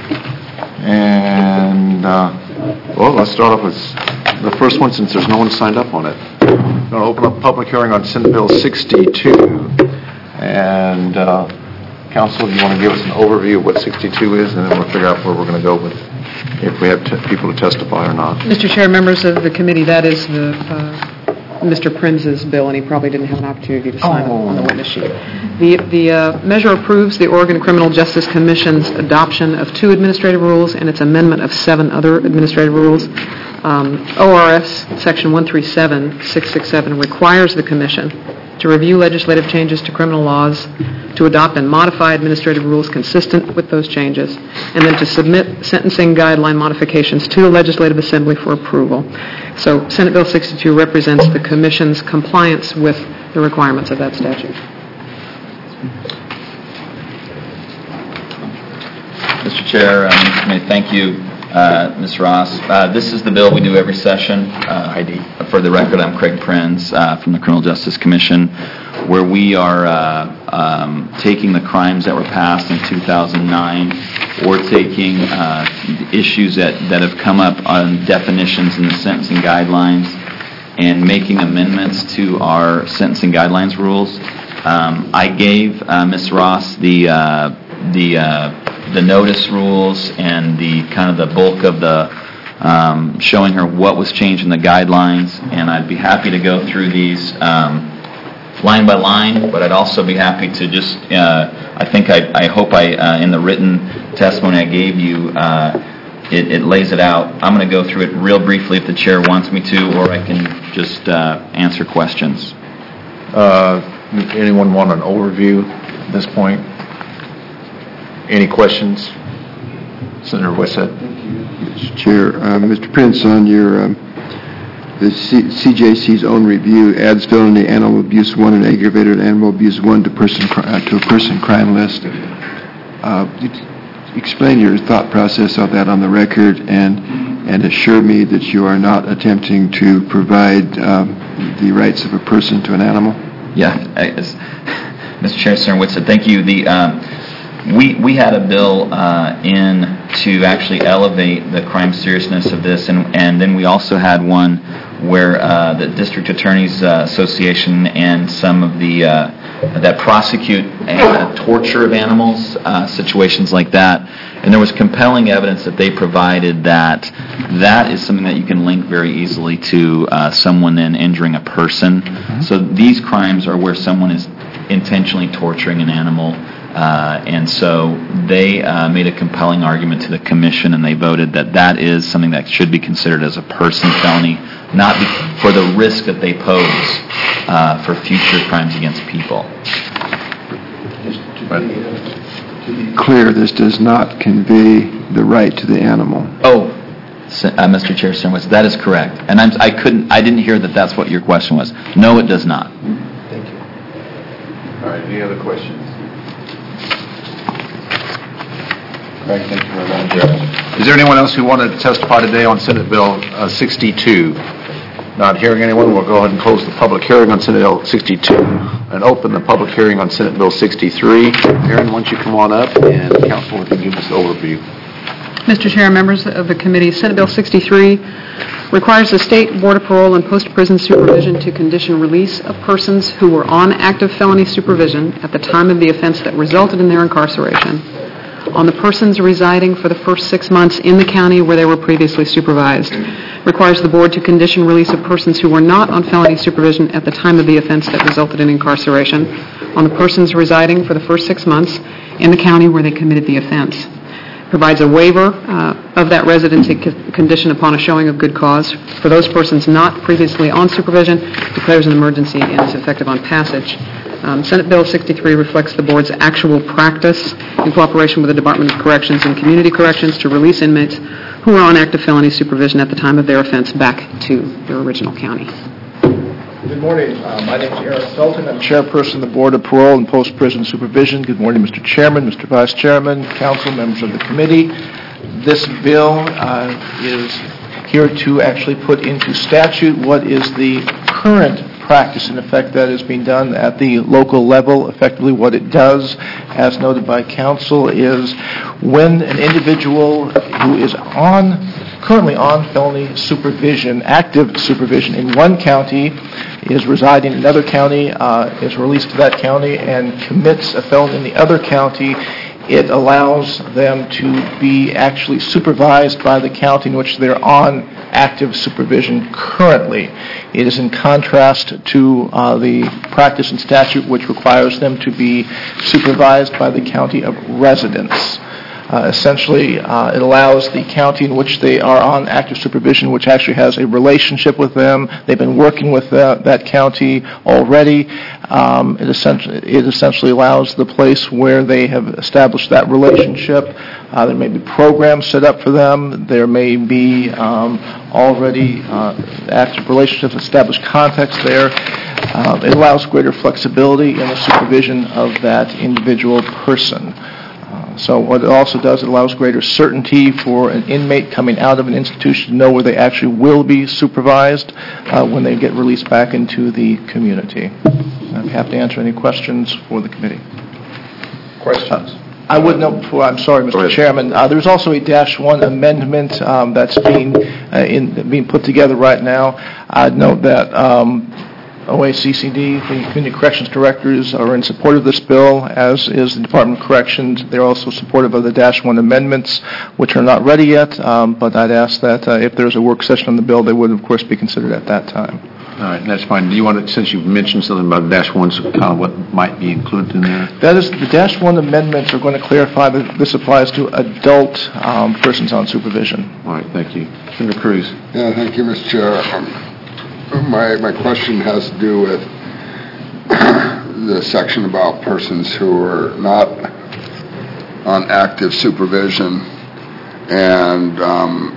Speaker 1: And, uh, well, let's start off with the first one since there's no one signed up on it. I'm going to open up a public hearing on Senate Bill sixty-two. And, uh, Council, do you want to give us an overview of what sixty-two is, and then we'll figure out where we're going to go with, if we have te- people to testify or not.
Speaker 2: Mister Chair, members of the committee, that is the uh, Mister Prims's bill, and he probably didn't have an opportunity to sign
Speaker 1: Oh.
Speaker 2: on the witness sheet. The the uh, measure approves the Oregon Criminal Justice Commission's adoption of two administrative rules and its amendment of seven other administrative rules. Um, O R S Section one three seven six six seven requires the Commission to review legislative changes to criminal laws, to adopt and modify administrative rules consistent with those changes, and then to submit sentencing guideline modifications to the Legislative Assembly for approval. So Senate Bill sixty-two represents the Commission's compliance with the requirements of that statute.
Speaker 5: Mister Chair, um, may thank you, uh, Miz Ross. Uh, this is the bill we do every session. Uh, I D. For the record, I'm Craig Prinz uh, from the Criminal Justice Commission, where we are uh, um, taking the crimes that were passed in two thousand nine or taking uh, issues that, that have come up on definitions in the sentencing guidelines and making amendments to our sentencing guidelines rules. Um, I gave uh, Miz Ross the uh, the uh, the notice rules and the kind of the bulk of the um, showing her what was changed in the guidelines, and I'd be happy to go through these um, line by line, but I'd also be happy to just, uh, I think I, I hope I, uh, in the written testimony I gave you, uh, it, it lays it out. I'm going to go through it real briefly if the chair wants me to, or I can just uh, answer questions.
Speaker 1: Uh, anyone want an overview at this point? Any questions? Senator Westhead.
Speaker 8: Mister Chair, uh, Mister Prince, on your um, the C- C J C's own review adds felony animal abuse one and aggravated animal abuse one to person cri- uh, to a person crime list. Uh, you t- explain your thought process of that on the record, and and assure me that you are not attempting to provide um, the rights of a person to an animal.
Speaker 5: Yeah, as Mister Chair, Senator Whitson, thank you. The um, we we had a bill uh, in to actually elevate the crime seriousness of this, and and then we also had one where uh, the District Attorneys uh, Association and some of the uh, that prosecute uh, torture of animals, uh, situations like that, and there was compelling evidence that they provided that that is something that you can link very easily to uh, someone then injuring a person. Mm-hmm. So these crimes are where someone is intentionally torturing an animal. Uh, and so they uh, made a compelling argument to the commission, and they voted that that is something that should be considered as a person felony, not be- for the risk that they pose uh, for future crimes against people.
Speaker 8: Just to be, to be clear, this does not convey the right to the animal.
Speaker 5: Oh, uh, Mister Chair, that is correct, and I'm, I couldn't, I didn't hear that that's what your question was. No, it does not.
Speaker 8: Thank you.
Speaker 1: All right, any other questions?
Speaker 8: Right, thank you, Madam Chair.
Speaker 1: Is there anyone else who wanted to testify today on Senate Bill uh, sixty-two? Not hearing anyone, we'll go ahead and close the public hearing on Senate Bill sixty-two and open the public hearing on Senate Bill sixty-three. Aaron, why don't you come on up and council can give us the overview.
Speaker 2: Mister Chair, members of the committee, Senate Bill sixty-three requires the State Board of Parole and Post-Prison Supervision to condition release of persons who were on active felony supervision at the time of the offense that resulted in their incarceration on the persons residing for the first six months in the county where they were previously supervised. Requires the board to condition release of persons who were not on felony supervision at the time of the offense that resulted in incarceration on the persons residing for the first six months in the county where they committed the offense. Provides a waiver uh, of that residency co- condition upon a showing of good cause for those persons not previously on supervision, declares an emergency, and is effective on passage. Um, Senate Bill sixty-three reflects the board's actual practice in cooperation with the Department of Corrections and Community Corrections to release inmates who are on active felony supervision at the time of their offense back to their original county.
Speaker 9: Good morning. Uh, my name is Aaron Felton. I'm chairperson of the Board of Parole and Post-Prison Supervision. Good morning, Mister Chairman, Mister Vice Chairman, council, members of the committee. This bill uh, is here to actually put into statute what is the current practice in effect that is being done at the local level. Effectively what it does, as noted by council, is when an individual who is on currently on felony supervision, active supervision in one county, is residing in another county, uh, is released to that county, and commits a felony in the other county, it allows them to be actually supervised by the county in which they're on active supervision currently. It is in contrast to uh, the practice and statute which requires them to be supervised by the county of residence. Uh, essentially, uh, it allows the county in which they are on active supervision, which actually has a relationship with them. They've been working with that, that county already. Um, it, essentially, it essentially allows the place where they have established that relationship. Uh, there may be programs set up for them. There may be um, already uh, active relationships, established context there. Uh, it allows greater flexibility in the supervision of that individual person. So what it also does, it allows greater certainty for an inmate coming out of an institution to know where they actually will be supervised uh, when they get released back into the community. I'm happy to answer any questions for the committee.
Speaker 1: Questions?
Speaker 9: I would note before, I'm sorry, Mister Chairman, uh, there's also a dash one amendment um, that's being uh, in, being put together right now. I'd note that um, O A C C D, the Community Corrections Directors, are in support of this bill, as is the Department of Corrections. They're also supportive of the dash one amendments, which are not ready yet, um, but I'd ask that uh, if there's a work session on the bill, they would, of course, be considered at that time.
Speaker 1: All right, that's fine. Do you want to, since you've mentioned something about dash ones, kind of what might be included in there?
Speaker 9: That is, the dash one amendments are going to clarify that this applies to adult um, persons on supervision.
Speaker 1: All right, thank you. Senator Cruz.
Speaker 3: Yeah, thank you, Mister Chair. Um, my, my question has to do with the section about persons who are not on active supervision and um,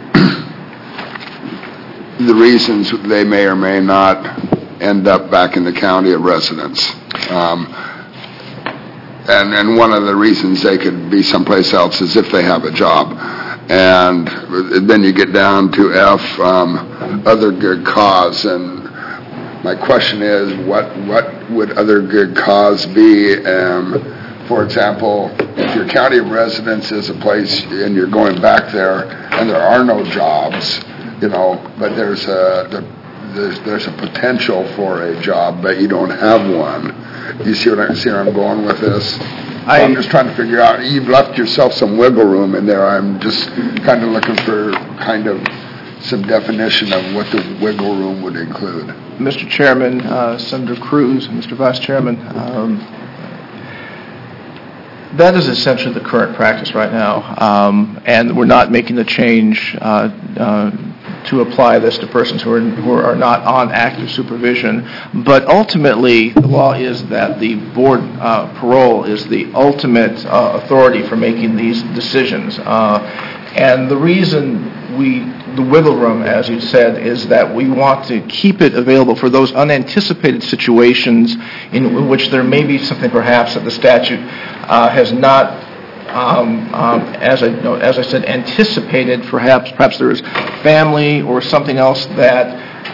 Speaker 3: the reasons they may or may not end up back in the county of residence. Um, and, and one of the reasons they could be someplace else is if they have a job. And then you get down to F, um, other good cause. And my question is, what, what would other good cause be? Um, for example, if your county of residence is a place and you're going back there and there are no jobs, you know, but there's a there's there's a potential for a job, but you don't have one. You see what I see where I'm going with this?
Speaker 9: I,
Speaker 3: I'm just trying to figure out. You've left yourself some wiggle room in there. I'm just kind of looking for kind of some definition of what the wiggle room would include.
Speaker 9: Mister Chairman, uh, Senator Cruz, Mister Vice Chairman, um, that is essentially the current practice right now, um, and we're not making the change uh, uh, to apply this to persons who are who are not on active supervision. But ultimately, the law is that the board uh, parole is the ultimate uh, authority for making these decisions. Uh, and the reason we, the wiggle room, as you said, is that we want to keep it available for those unanticipated situations in which there may be something perhaps that the statute uh, has not Um, um, as I you know, as I said, anticipated. Perhaps, perhaps there is family or something else that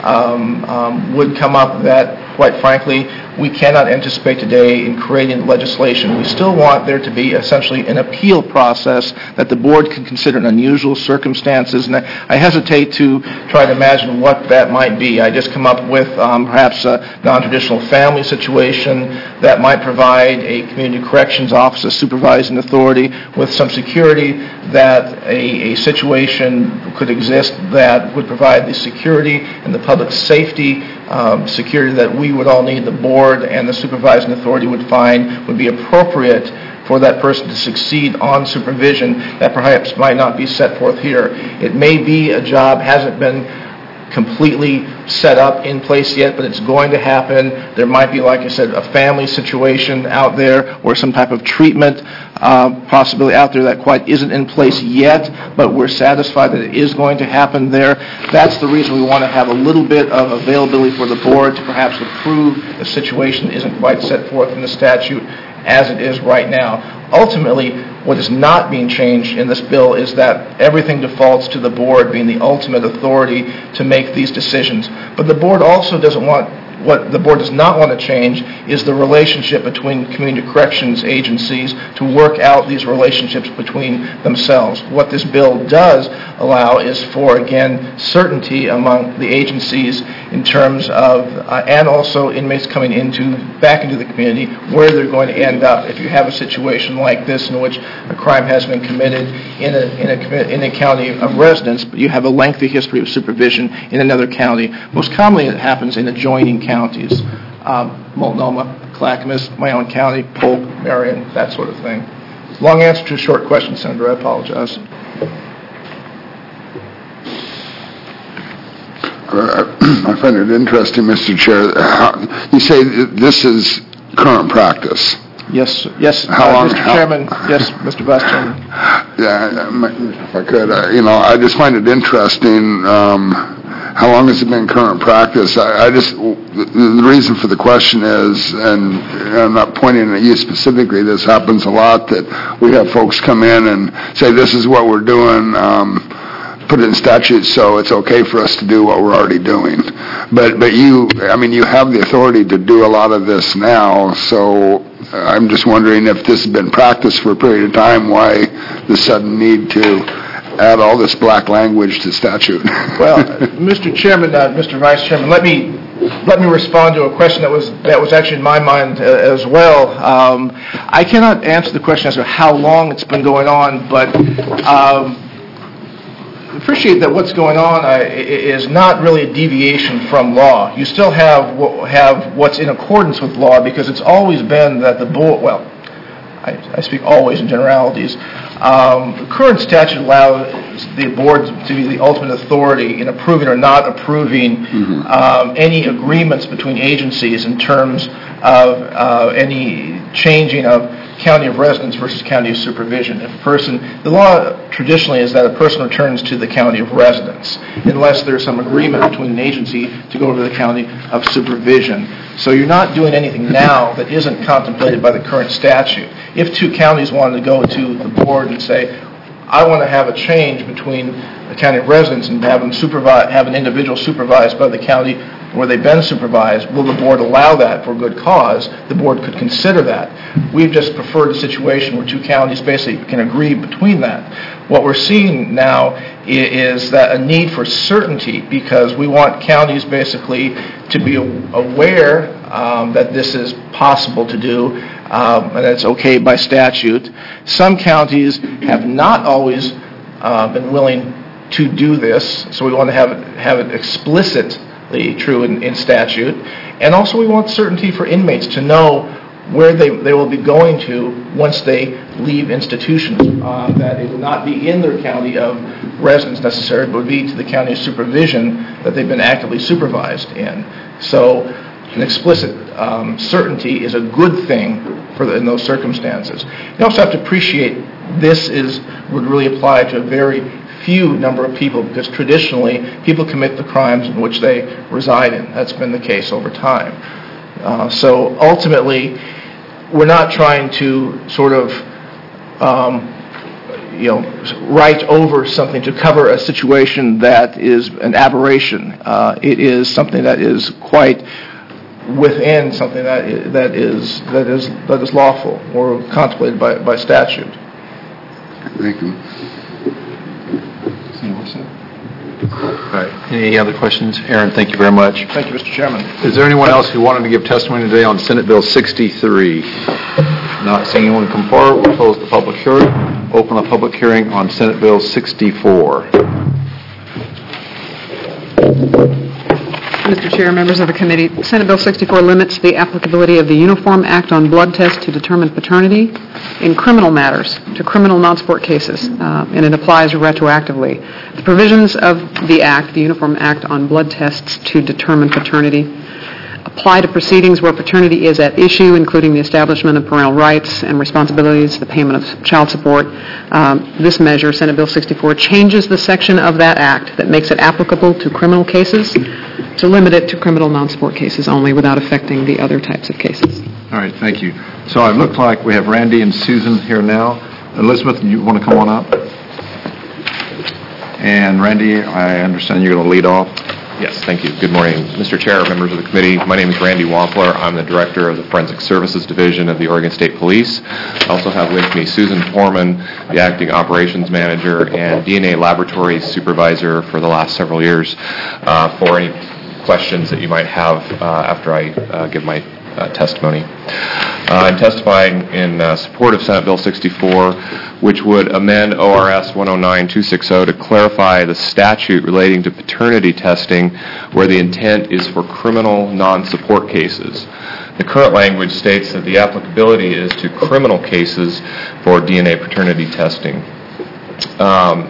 Speaker 9: um, um, would come up that, quite frankly, we cannot anticipate today in creating legislation. We still want there to be essentially an appeal process that the board can consider in unusual circumstances, and I, I hesitate to try to imagine what that might be. I just come up with um, perhaps a non-traditional family situation that might provide a community corrections officer supervising authority with some security that a, a situation could exist that would provide the security and the public safety um, security that we would all need, the board and the supervising authority would find would be appropriate for that person to succeed on supervision that perhaps might not be set forth here. It may be a job, hasn't been completely set up in place yet, but it's going to happen. There might be, like I said, a family situation out there or some type of treatment uh, possibility out there that quite isn't in place yet, but we're satisfied that it is going to happen there. That's the reason we want to have a little bit of availability for the board to perhaps approve the situation that isn't quite set forth in the statute as it is right now. Ultimately, what is not being changed in this bill is that everything defaults to the board being the ultimate authority to make these decisions. But the board also doesn't want, what the board does not want to change is the relationship between community corrections agencies to work out these relationships between themselves. What this bill does allow is for, again, certainty among the agencies in terms of, uh, and also inmates coming into, back into the community, where they're going to end up. If you have a situation like this in which a crime has been committed in a, in a, in a county of residence, but you have a lengthy history of supervision in another county, most commonly it happens in adjoining counties. Um, Multnomah, Clackamas, my own county, Polk, Marion, that sort of thing. Long answer to a short question, Senator. I apologize.
Speaker 3: Uh, I find it interesting, Mister Chair. How, you say this is current practice.
Speaker 9: Yes, yes,
Speaker 3: How
Speaker 9: uh,
Speaker 3: long,
Speaker 9: Mister
Speaker 3: how,
Speaker 9: Chairman. Yes, Mister Vice Chairman.
Speaker 3: Yeah, if I could, uh, you know, I just find it interesting. Um, how long has it been current practice? I, I just, the, the reason for the question is, and I'm not pointing at you specifically, this happens a lot, that we have folks come in and say, this is what we're doing, um, put it in statute so it's okay for us to do what we're already doing. But, but you, I mean, you have the authority to do a lot of this now, so I'm just wondering if this has been practiced for a period of time, why the sudden need to add all this black language to statute?
Speaker 9: Well, Mister Chairman, uh, Mister Vice Chairman, let me let me respond to a question that was that was actually in my mind uh, as well. Um, I cannot answer the question as to how long it's been going on, but um, appreciate that what's going on uh, is not really a deviation from law. You still have have what's in accordance with law, because it's always been that the board, well, I, I speak always in generalities. Um, the current statute allows the board to be the ultimate authority in approving or not approving mm-hmm. um, any agreements between agencies in terms of uh, any changing of county of residence versus county of supervision. If a person, the law traditionally is that a person returns to the county of residence unless there's some agreement between an agency to go to the county of supervision. So you're not doing anything now that isn't contemplated by the current statute. If two counties wanted to go to the board and say, I want to have a change between the county of residence and have them supervise, have an individual supervised by the county where they've been supervised, will the board allow that for good cause? The board could consider that. We've just preferred a situation where two counties basically can agree between that. What we're seeing now is that a need for certainty, because we want counties basically to be aware um, that this is possible to do, um, and it's okay by statute. Some counties have not always uh, been willing to do this, so we want to have it, have it explicitly true in, in statute. And also we want certainty for inmates to know where they, they will be going to once they leave institutions, uh, that it would not be in their county of residence necessarily, but would be to the county of supervision that they've been actively supervised in. So an explicit um, certainty is a good thing for the, in those circumstances. You also have to appreciate this is would really apply to a very few number of people, because traditionally people commit the crimes in which they reside in. That's been the case over time. Uh, so ultimately, we're not trying to sort of, um, you know, write over something to cover a situation that is an aberration. Uh, it is something that is quite within something that is, that is that is that is lawful or contemplated by by statute.
Speaker 3: Thank you.
Speaker 1: All right. Any other questions? Aaron, thank you very much.
Speaker 9: Thank you, Mister Chairman.
Speaker 1: Is there anyone else who wanted to give testimony today on Senate Bill sixty-three? Not seeing anyone come forward, we'll close the public hearing. Open the public hearing on Senate Bill sixty-four.
Speaker 2: Mister Chair, members of the committee, Senate Bill sixty-four limits the applicability of the Uniform Act on blood tests to determine paternity in criminal matters to criminal non-sport cases, uh, and it applies retroactively. The provisions of the Act, the Uniform Act on blood tests to determine paternity, apply to proceedings where paternity is at issue, including the establishment of parental rights and responsibilities, the payment of child support. Um, this measure, Senate Bill sixty-four, changes the section of that Act that makes it applicable to criminal cases to limit it to criminal non-sport cases only without affecting the other types of cases.
Speaker 1: All right, thank you. So it looks like we have Randy and Susan here now. Elizabeth, you want to come on up? And Randy, I understand you're going to lead off.
Speaker 10: Yes, thank you. Good morning, Mister Chair, members of the committee. My name is Randy Wampler. I'm the Director of the Forensic Services Division of the Oregon State Police. I also have with me Susan Foreman, the Acting Operations Manager and D N A Laboratory Supervisor for the last several years, uh, for any questions that you might have uh, after I uh, give my uh, testimony. Uh, I'm testifying in uh, support of Senate Bill sixty-four, which would amend O R S one oh nine two sixty to clarify the statute relating to paternity testing where the intent is for criminal non-support cases. The current language states that the applicability is to criminal cases for D N A paternity testing. Um,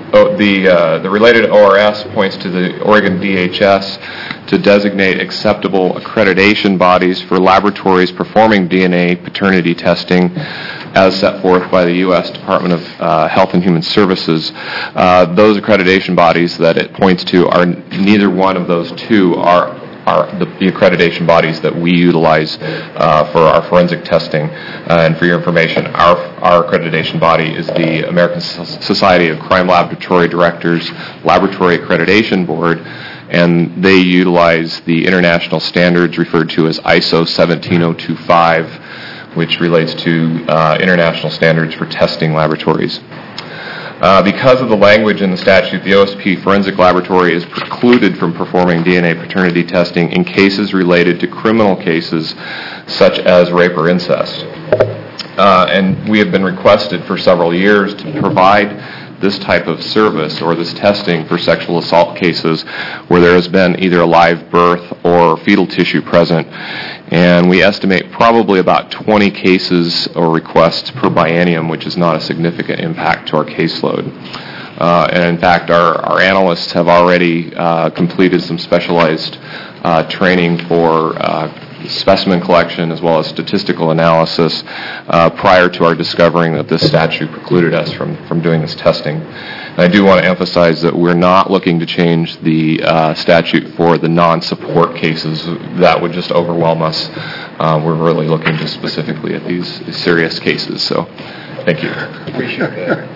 Speaker 10: oh, the, uh, the related O R S points to the Oregon D H S to designate acceptable accreditation bodies for laboratories performing D N A paternity testing as set forth by the U S Department of uh, Health and Human Services. Uh, those accreditation bodies that it points to are neither one of those two are are the, the accreditation bodies that we utilize uh, for our forensic testing. Uh, and for your information, our our accreditation body is the American Society of Crime Laboratory Directors Laboratory Accreditation Board, and they utilize the international standards referred to as I S O seventeen oh twenty-five, which relates to uh, international standards for testing laboratories. Uh, because of the language in the statute, the O S P Forensic Laboratory is precluded from performing D N A paternity testing in cases related to criminal cases such as rape or incest. Uh, and we have been requested for several years to provide this type of service or this testing for sexual assault cases where there has been either a live birth or fetal tissue present. And we estimate probably about twenty cases or requests per biennium, which is not a significant impact to our caseload. Uh, and in fact, our, our analysts have already uh, completed some specialized uh, training for uh, specimen collection as well as statistical analysis uh, prior to our discovering that this statute precluded us from, from doing this testing. And I do want to emphasize that we're not looking to change the uh, statute for the non-support cases. That would just overwhelm us. Uh, we're really looking just specifically at these serious cases. So, thank you.
Speaker 1: Appreciate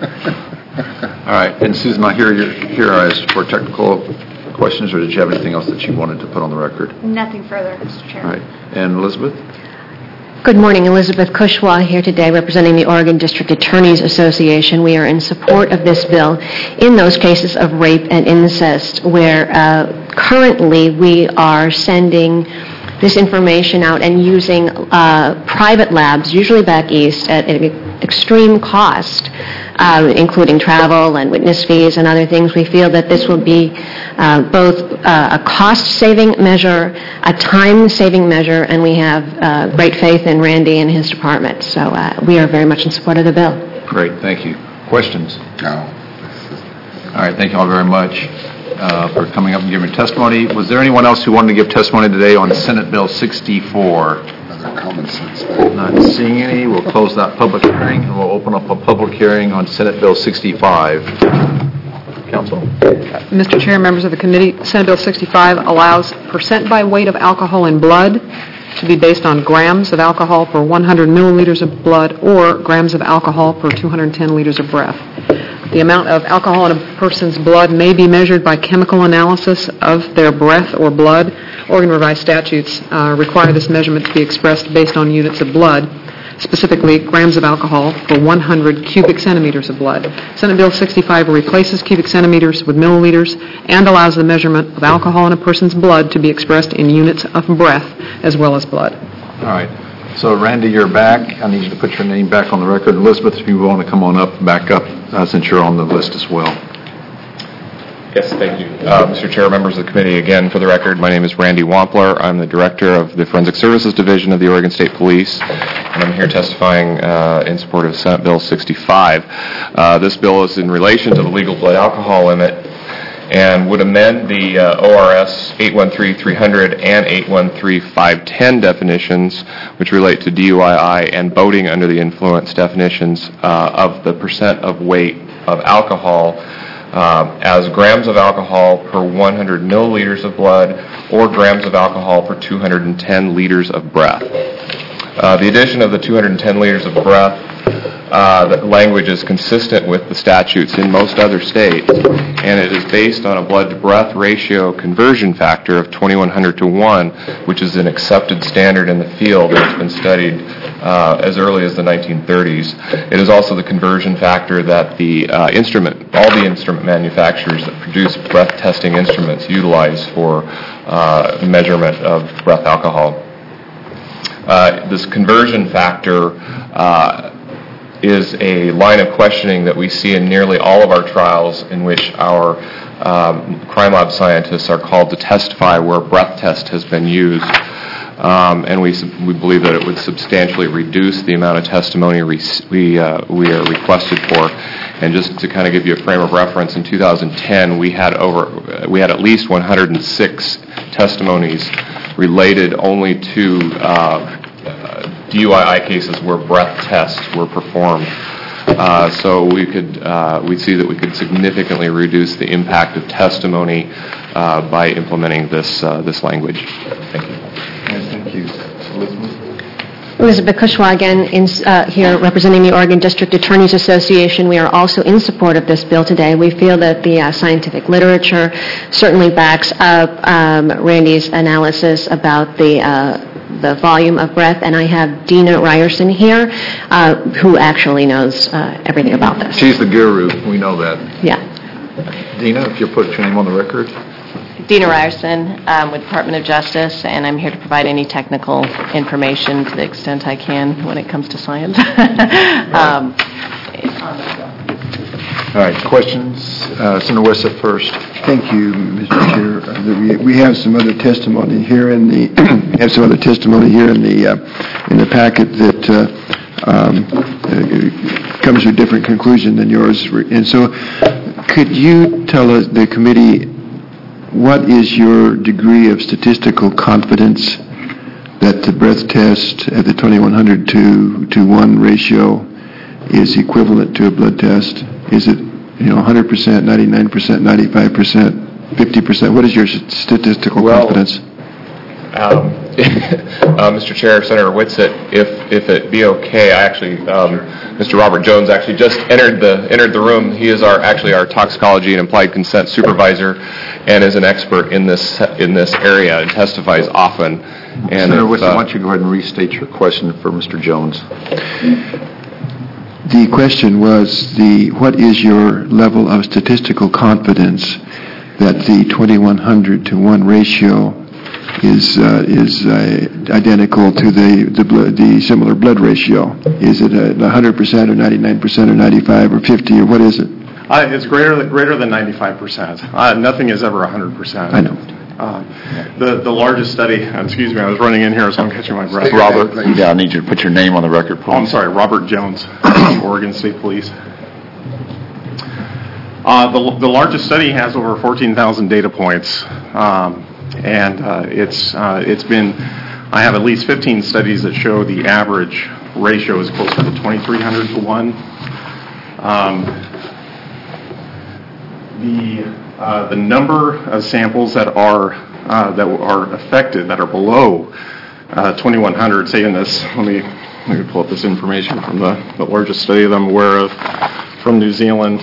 Speaker 1: that. All right. And Susan, I hear you're here as for technical questions, or did you have anything else that you wanted to put on the record?
Speaker 11: Nothing further, Mister Chairman.
Speaker 1: All right. And Elizabeth?
Speaker 6: Good morning. Elizabeth Kushwa here today representing the Oregon District Attorneys Association. We are in support of this bill in those cases of rape and incest where uh, currently we are sending this information out and using uh, private labs, usually back east, at an extreme cost, uh, including travel and witness fees and other things. We feel that this will be uh, both uh, a cost-saving measure, a time-saving measure, and we have uh, great faith in Randy and his department. So uh, we are very much in support of the bill.
Speaker 1: Great, thank you. Questions?
Speaker 3: No.
Speaker 1: All right, thank you all very much uh, for coming up and giving testimony. Was there anyone else who wanted to give testimony today on Senate Bill sixty-four?
Speaker 3: Another common sense.
Speaker 1: Not seeing any. We'll close that public hearing, and we'll open up a public hearing on Senate Bill sixty-five. Council?
Speaker 2: Mister Chair, members of the committee, Senate Bill sixty-five allows percent by weight of alcohol in blood to be based on grams of alcohol per one hundred milliliters of blood or grams of alcohol per two hundred ten liters of breath. The amount of alcohol in a person's blood may be measured by chemical analysis of their breath or blood. Oregon revised statutes uh, require this measurement to be expressed based on units of blood, specifically grams of alcohol per one hundred cubic centimeters of blood. Senate Bill sixty-five replaces cubic centimeters with milliliters and allows the measurement of alcohol in a person's blood to be expressed in units of breath as well as blood.
Speaker 1: All right. So, Randy, you're back. I need you to put your name back on the record. Elizabeth, if you want to come on up, back up, uh, since you're on the list as well.
Speaker 10: Yes, thank you. Uh, Mister Chair, members of the committee, again, for the record, my name is Randy Wampler. I'm the director of the Forensic Services Division of the Oregon State Police, and I'm here testifying uh, in support of Senate Bill sixty-five. Uh, this bill is in relation to the legal blood alcohol limit and would amend the uh, O R S eight one three three hundred and eight one three five ten definitions, which relate to D U I and boating under the influence definitions uh, of the percent of weight of alcohol uh, as grams of alcohol per one hundred milliliters of blood or grams of alcohol per two hundred ten liters of breath. Uh, the addition of the two hundred ten liters of breath Uh, the language is consistent with the statutes in most other states, and it is based on a blood-to-breath ratio conversion factor of twenty-one hundred to one, which is an accepted standard in the field and has been studied uh, as early as the nineteen thirties. It is also the conversion factor that the uh, instrument, all the instrument manufacturers that produce breath testing instruments utilize for uh, measurement of breath alcohol. Uh, this conversion factor uh, is a line of questioning that we see in nearly all of our trials in which our um, crime lab scientists are called to testify where breath test has been used. Um, and we, sub- we believe that it would substantially reduce the amount of testimony we, we, uh, we are requested for. And just to kind of give you a frame of reference, in two thousand ten, we had over, we had at least one hundred six testimonies related only to uh, uh, D U I cases where breath tests were performed. Uh, so we could, uh, we see that we could significantly reduce the impact of testimony uh, by implementing this, uh, this language. Thank you.
Speaker 8: Thank you. Elizabeth?
Speaker 6: Elizabeth Kushwa again, in, uh, here representing the Oregon District Attorneys Association. We are also in support of this bill today. We feel that the uh, scientific literature certainly backs up um, Randy's analysis about the uh, the volume of breath, and I have Dina Ryerson here, uh, who actually knows uh, everything about this.
Speaker 1: She's the guru. We know that.
Speaker 6: Yeah.
Speaker 1: Dina, if you'll put your name on the record.
Speaker 11: Dina Ryerson um, with Department of Justice, and I'm here to provide any technical information to the extent I can when it comes to science. um,
Speaker 1: All right, questions? Uh, Senator Wessel first.
Speaker 8: Thank you, Mister Chair. Uh, we, we have some other testimony here in the we have some other testimony here in the uh, in the packet that uh, um, uh, comes to a different conclusion than yours. And so, could you tell us, the committee, what is your degree of statistical confidence that the breath test at the twenty-one hundred to to one ratio is equivalent to a blood test? Is it, you know, one hundred percent, ninety-nine percent, ninety-five percent, fifty percent? What is your statistical
Speaker 10: Well,
Speaker 8: confidence?
Speaker 10: Um, uh, Mister Chair, Senator Whitsitt, if if it be okay, I actually, um, Mister Robert Jones actually just entered the entered the room. He is our actually our toxicology and implied consent supervisor, and is an expert in this in this area and testifies often. And
Speaker 1: Senator
Speaker 10: if,
Speaker 1: Whitsitt,
Speaker 10: uh,
Speaker 1: why don't you go ahead and restate your question for Mister Jones?
Speaker 8: The question was, the what is your level of statistical confidence that the twenty-one hundred to one ratio is uh, is uh, identical to the the, blood, the similar blood ratio? Is it a one hundred percent or ninety-nine percent or ninety-five or fifty, or what is it?
Speaker 12: Uh, it's greater than, greater than ninety-five percent. Uh, nothing is ever one hundred percent.
Speaker 8: I know.
Speaker 12: Uh, the the largest study, uh, excuse me, I was running in here, so I'm catching my breath.
Speaker 1: Robert, yeah, I need you to put your name on the record, please.
Speaker 12: Oh, I'm sorry, Robert Jones, Oregon State Police. Uh, the, the largest study has over fourteen thousand data points, um, and uh, it's uh, it's been, I have at least fifteen studies that show the average ratio is closer to twenty-three hundred to one. Um, the Uh, the number of samples that are uh, that are affected, that are below uh, twenty-one hundred, say in this, let me let me pull up this information from the, the largest study that I'm aware of from New Zealand.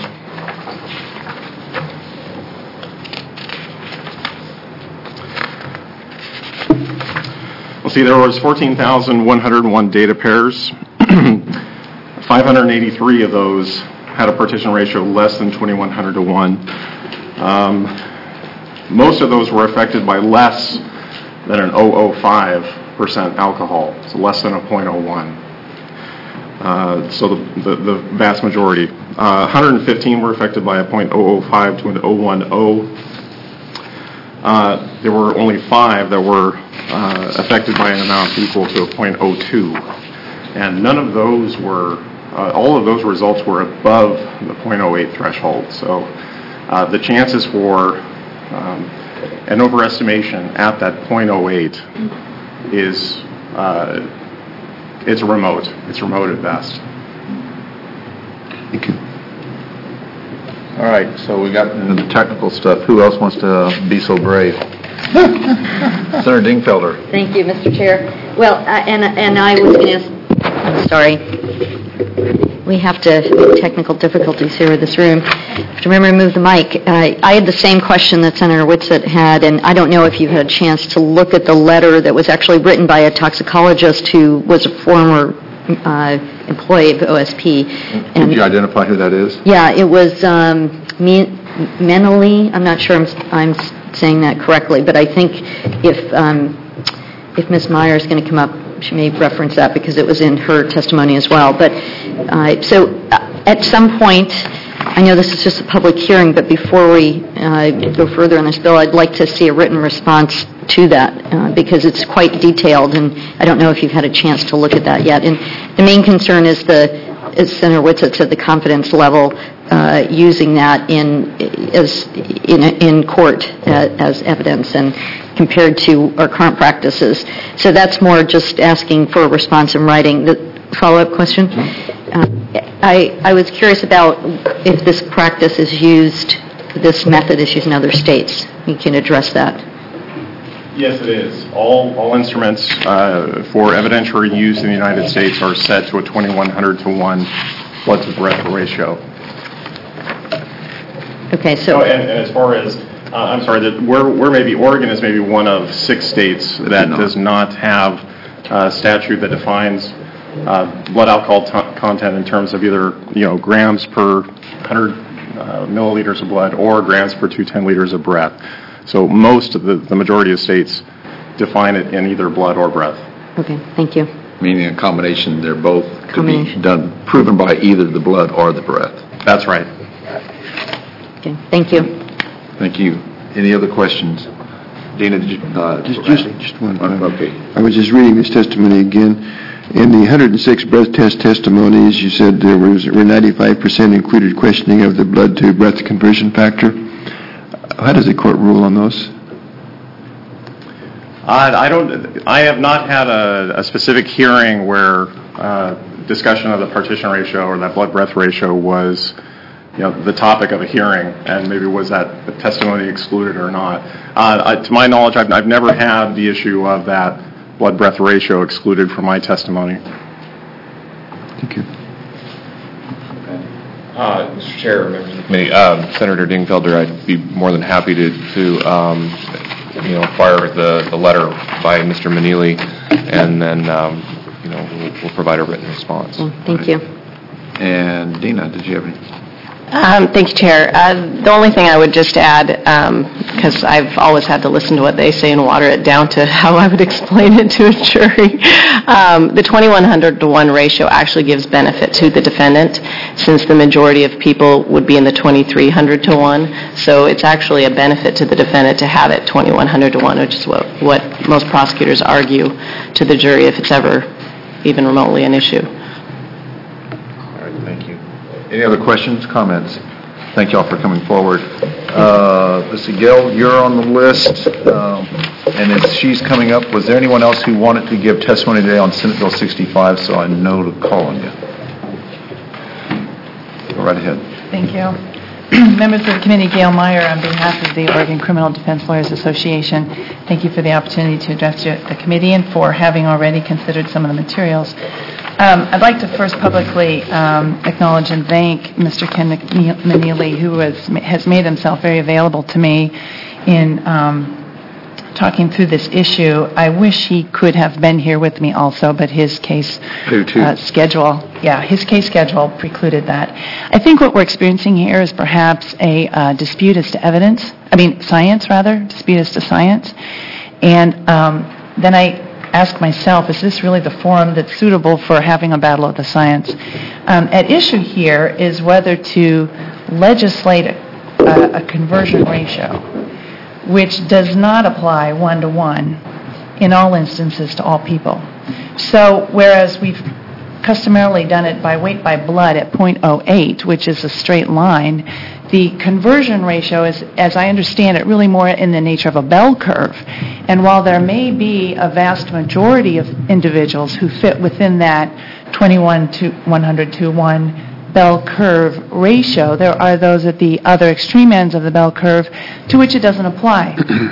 Speaker 12: Well, see, there was fourteen thousand one hundred one data pairs. five hundred eighty-three of those had a partition ratio less than twenty-one hundred to one. Um, most of those were affected by less than an zero point zero five percent alcohol, so less than a zero point zero one. Uh, so the, the, the vast majority. Uh, one hundred fifteen were affected by a zero point zero zero five to an zero point zero one zero. Uh, there were only five that were uh, affected by an amount equal to a zero point zero two. And none of those were, uh, all of those results were above the zero point zero eight threshold. So Uh, the chances for um, an overestimation at that zero point zero eight is uh, it's remote. It's remote at best.
Speaker 8: Thank you.
Speaker 1: All right, so we got into the technical stuff. Who else wants to be so brave? Senator Dingfelder.
Speaker 4: Thank you, Mister Chair. Well, uh, and and I was going to ask, I'm sorry, we have to, we have technical difficulties here with this room. I have to remember to move the mic. Uh, I had the same question that Senator Whitsitt had, and I don't know if you've had a chance to look at the letter that was actually written by a toxicologist who was a former uh, employee of O S P. And,
Speaker 1: Did you identify who that is?
Speaker 4: Yeah, it was um, Menely. I'm not sure I'm, I'm saying that correctly, but I think if um, if Miz Meyer is going to come up, she may reference that because it was in her testimony as well. But uh, so uh, at some point, I know this is just a public hearing, but before we uh, go further on this bill, I'd like to see a written response to that, uh, because it's quite detailed, and I don't know if you've had a chance to look at that yet. And the main concern is the, as Senator Whitsitt said, the confidence level, uh, using that in as in, in court uh, as evidence and compared to our current practices. So that's more just asking for a response in writing. The follow-up question? Uh, I, I was curious about if this practice is used, this method is used in other states. You can address that.
Speaker 12: Yes, it is. All all instruments uh, for evidentiary use in the United States are set to a twenty-one hundred to one blood to breath ratio.
Speaker 4: Okay, so...
Speaker 12: Oh, and, and as far as, uh, I'm sorry, that we're, we're maybe, Oregon is maybe one of six states that does not have a statute that defines uh, blood alcohol t- content in terms of either, you know, grams per one hundred uh, milliliters of blood or grams per two hundred ten liters of breath. So most of the, the majority of states define it in either blood or breath.
Speaker 4: Okay, thank you.
Speaker 1: Meaning a combination, they're both could be done, proven by either the blood or the breath.
Speaker 12: That's right.
Speaker 4: Okay, thank you.
Speaker 1: Thank you. Any other questions? Dina, did you... Uh,
Speaker 8: Just, just, just one. uh,
Speaker 1: Okay.
Speaker 8: I was just reading this testimony again. In the one hundred six breath test testimonies, you said there was were ninety-five percent included questioning of the blood to breath conversion factor. How does the court rule on those?
Speaker 12: Uh, I don't. I have not had a, a specific hearing where uh, discussion of the partition ratio or that blood breath ratio was, you know, the topic of a hearing, and maybe was that testimony excluded or not. Uh, I, to my knowledge, I've, I've never had the issue of that blood breath ratio excluded from my testimony.
Speaker 8: Thank you.
Speaker 10: Uh, Mister Chair, members of the committee, um, Senator Dingfelder, I'd be more than happy to, to um, you know, fire the, the letter by Mister Manili, and then, um, you know, we'll, we'll provide a written response.
Speaker 4: Well, thank you.
Speaker 1: And Dina, did you have any?
Speaker 11: Um, Thank you, Chair. Uh, The only thing I would just add, because I've always had to listen to what they say and water it down to how I would explain it to a jury, um, the twenty-one hundred to one ratio actually gives benefit to the defendant, since the majority of people would be in the twenty-three hundred to one. So it's actually a benefit to the defendant to have it twenty-one hundred to one, which is what, what most prosecutors argue to the jury if it's ever even remotely an issue.
Speaker 1: All right, thank you. Any other questions, comments? Thank you all for coming forward. Uh, let's see, Gail, you're on the list, um, and as she's coming up, was there anyone else who wanted to give testimony today on Senate Bill sixty-five, so I know to call on you? Go right ahead.
Speaker 13: Thank you. Members of the committee, Gail Meyer on behalf of the Oregon Criminal Defense Lawyers Association. Thank you for the opportunity to address the committee and for having already considered some of the materials. Um, I'd like to first publicly um, acknowledge and thank Mister Ken Manili, who has, has made himself very available to me in um, talking through this issue. I wish he could have been here with me also, but his case uh, schedule, yeah, his case schedule precluded that. I think what we're experiencing here is perhaps a uh, dispute as to evidence, I mean science rather, dispute as to science. And um, then I ask myself, is this really the forum that's suitable for having a battle of the science? Um, at issue here is whether to legislate a, a, a conversion ratio, which does not apply one-to-one in all instances to all people. So whereas we've customarily done it by weight by blood at zero point zero eight, which is a straight line, the conversion ratio is, as I understand it, really more in the nature of a bell curve. And while there may be a vast majority of individuals who fit within that twenty-one to one hundred to one bell curve ratio, there are those at the other extreme ends of the bell curve to which it doesn't apply.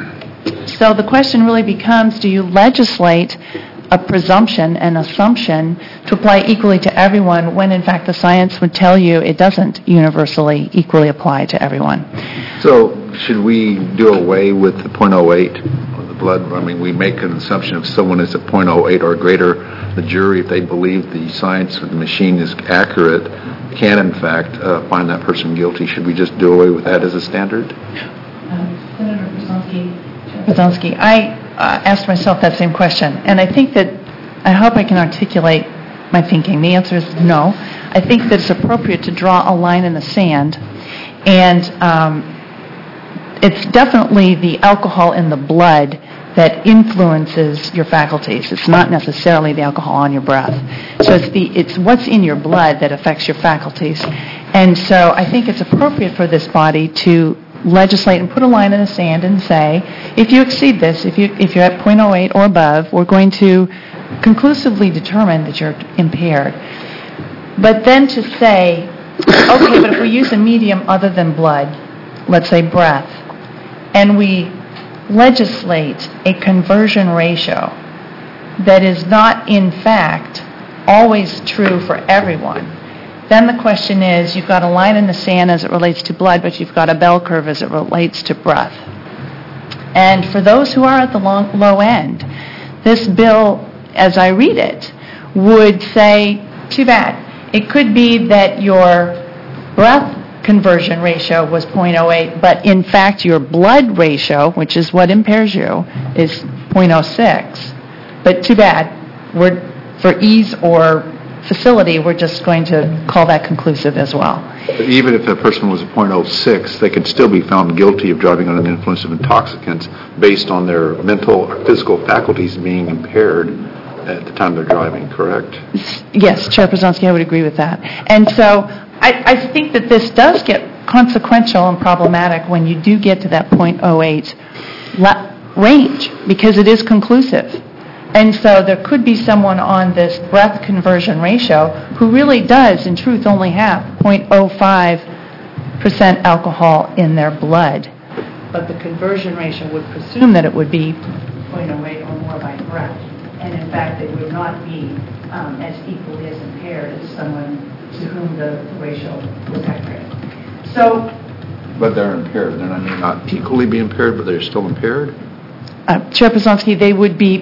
Speaker 13: So the question really becomes, do you legislate a presumption, an assumption to apply equally to everyone when in fact the science would tell you it doesn't universally equally apply to everyone?
Speaker 1: So should we do away with the zero point zero eight of the blood? I mean, we make an assumption if someone is at zero point zero eight or greater, the jury, if they believe the science of the machine is accurate, can in fact uh, find that person guilty. Should we just do away with that as a standard?
Speaker 13: Um, Senator Brzezinski, Brzezinski, I uh, asked myself that same question, and I think that, I hope I can articulate my thinking. The answer is no. I think that it's appropriate to draw a line in the sand, and um, it's definitely the alcohol in the blood that influences your faculties. It's not necessarily the alcohol on your breath. So it's the it's what's in your blood that affects your faculties. And so I think it's appropriate for this body to legislate and put a line in the sand and say, if you exceed this, if you if you're at point oh eight or above, we're going to conclusively determine that you're impaired. But then to say, okay, but if we use a medium other than blood, let's say breath, and we legislate a conversion ratio that is not, in fact, always true for everyone, then the question is, you've got a line in the sand as it relates to blood, but you've got a bell curve as it relates to breath. And for those who are at the long, low end, this bill, as I read it, would say, too bad. It could be that your breath conversion ratio was point oh eight, but in fact your blood ratio, which is what impairs you, is point oh six. But too bad. We're, for ease or facility, we're just going to call that conclusive as well.
Speaker 1: But even if a person was a point oh six, they can still be found guilty of driving under the influence of intoxicants based on their mental or physical faculties being impaired at the time they're driving, correct?
Speaker 13: Yes, Chair Przonski, I would agree with that. And so I, I think that this does get consequential and problematic when you do get to that point oh eight la- range, because it is conclusive. And so there could be someone on this breath conversion ratio who really does, in truth, only have point oh five percent alcohol in their blood. But the conversion ratio would presume that it would be point oh eight or more by breath. And in fact, they would not be um, as equally as impaired as someone to whom the ratio was accurate. So,
Speaker 1: But they're impaired. They're not, may not equally be impaired, but they're still impaired?
Speaker 13: uh, Chair Przonski, they would be,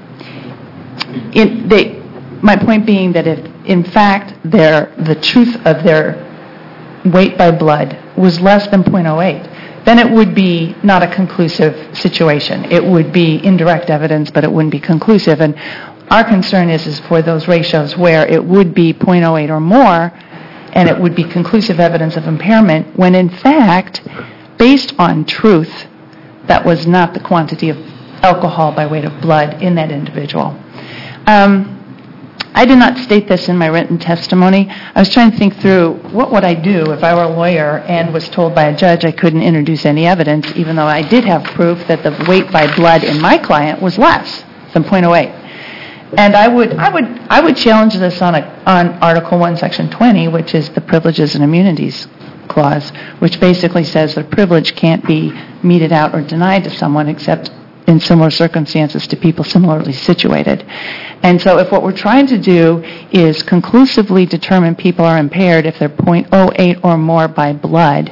Speaker 13: in, they, my point being that if, in fact, their, the truth of their weight by blood was less than point oh eight, then it would be not a conclusive situation. It would be indirect evidence, but it wouldn't be conclusive. And our concern is, is for those ratios where it would be point oh eight or more, and it would be conclusive evidence of impairment, when in fact, based on truth, that was not the quantity of alcohol by weight of blood in that individual. Um, I did not state this in my written testimony. I was trying to think through what would I do if I were a lawyer and was told by a judge I couldn't introduce any evidence, even though I did have proof that the weight by blood in my client was less than point oh eight. And I would, I would, I would challenge this on a, on Article One, Section twenty, which is the Privileges and Immunities Clause, which basically says that privilege can't be meted out or denied to someone except in similar circumstances to people similarly situated. And so if what we're trying to do is conclusively determine people are impaired if they're point oh eight or more by blood,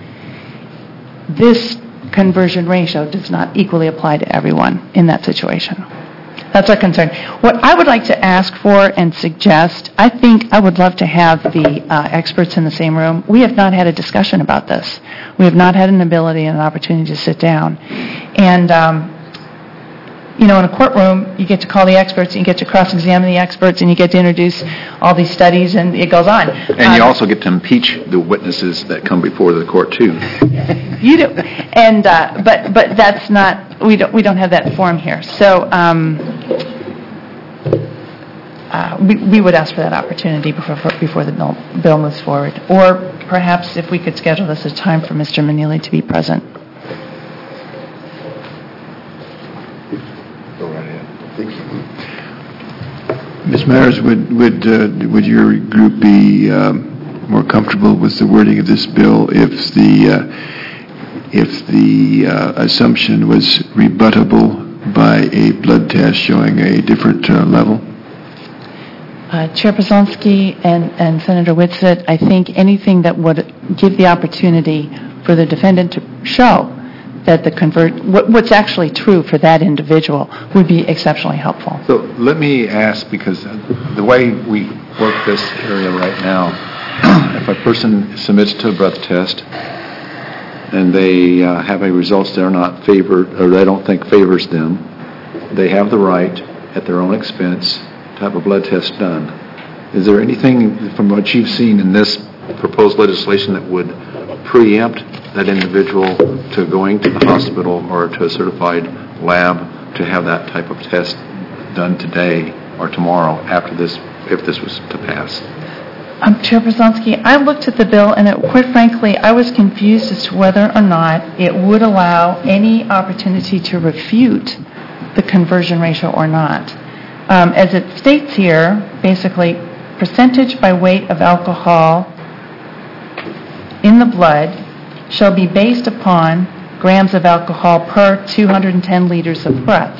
Speaker 13: this conversion ratio does not equally apply to everyone in that situation. That's our concern. What I would like to ask for and suggest, I think I would love to have the uh, experts in the same room. We have not had a discussion about this. We have not had an ability and an opportunity to sit down. And, um, you know, in a courtroom, you get to call the experts, and you get to cross-examine the experts, and you get to introduce all these studies, and it goes on.
Speaker 1: And you um, also get to impeach the witnesses that come before the court, too.
Speaker 13: You do. And, uh, but, but that's not, we don't, we don't have that form here. So, um, uh, we, we would ask for that opportunity before, before the bill moves forward. Or perhaps if we could schedule this as time for Mister Manili to be present.
Speaker 8: Miz Myers, would would uh, would your group be um, more comfortable with the wording of this bill if the uh, if the uh, assumption was rebuttable by a blood test showing a different uh, level?
Speaker 13: Uh, Chair Przonski and, and Senator Whitsitt, I think anything that would give the opportunity for the defendant to show that the convert, what, what's actually true for that individual would be exceptionally helpful.
Speaker 1: So let me ask, because the way we work this area right now, if a person submits to a breath test and they uh, have a results they're not favored, or they don't think favors them, they have the right at their own expense to have a blood test done. Is there anything from what you've seen in this proposed legislation that would preempt that individual to going to the hospital or to a certified lab to have that type of test done today or tomorrow after this, if this was to pass.
Speaker 13: Um, Chair Brzezinski, I looked at the bill, and it, quite frankly, I was confused as to whether or not it would allow any opportunity to refute the conversion ratio or not. Um, as it states here, basically, percentage by weight of alcohol in the blood shall be based upon grams of alcohol per two hundred ten liters of breath.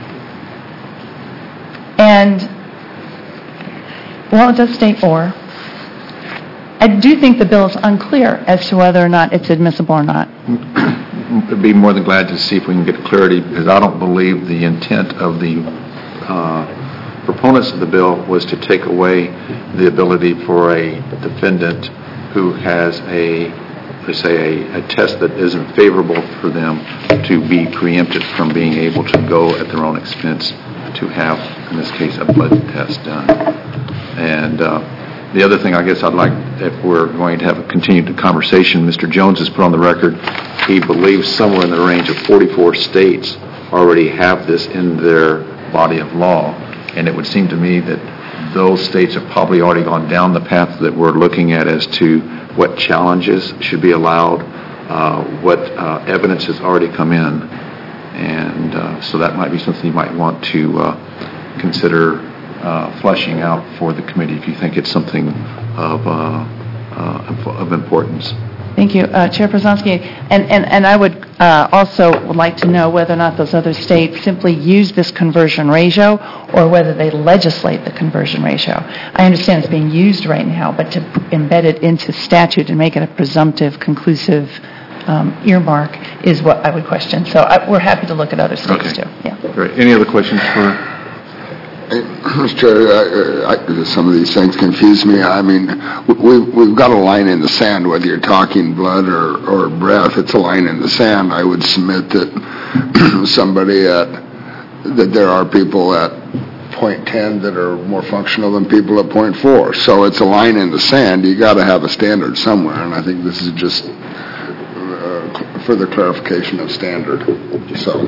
Speaker 13: And while it does state or, I do think the bill is unclear as to whether or not it's admissible or not.
Speaker 1: I'd be more than glad to see if we can get clarity, because I don't believe the intent of the uh, proponents of the bill was to take away the ability for a defendant who has a, let's say, a, a test that isn't favorable for them to be preempted from being able to go at their own expense to have, in this case, a blood test done. And uh, the other thing I guess I'd like, if we're going to have a continued conversation, Mister Jones has put on the record he believes somewhere in the range of forty-four states already have this in their body of law. And it would seem to me that those states have probably already gone down the path that we're looking at as to what challenges should be allowed, uh, what uh, evidence has already come in. And uh, so that might be something you might want to uh, consider Uh, fleshing out for the committee if you think it's something of uh, uh, of importance.
Speaker 13: Thank you, uh, Chair Brzezinski. And, and, and I would uh, also would like to know whether or not those other states simply use this conversion ratio or whether they legislate the conversion ratio. I understand it's being used right now, but to embed it into statute and make it a presumptive, conclusive um, earmark is what I would question. So I, we're happy to look at other states
Speaker 1: Okay.
Speaker 13: too. Yeah.
Speaker 1: Great. Any other questions for?
Speaker 3: Mister Chair, I, I, some of these things confuse me. I mean, we, we've got a line in the sand, whether you're talking blood or, or breath, it's a line in the sand. I would submit that somebody at, that there are people at point ten that are more functional than people at point four. So it's a line in the sand. You got to have a standard somewhere, and I think this is just uh, further clarification of standard. So.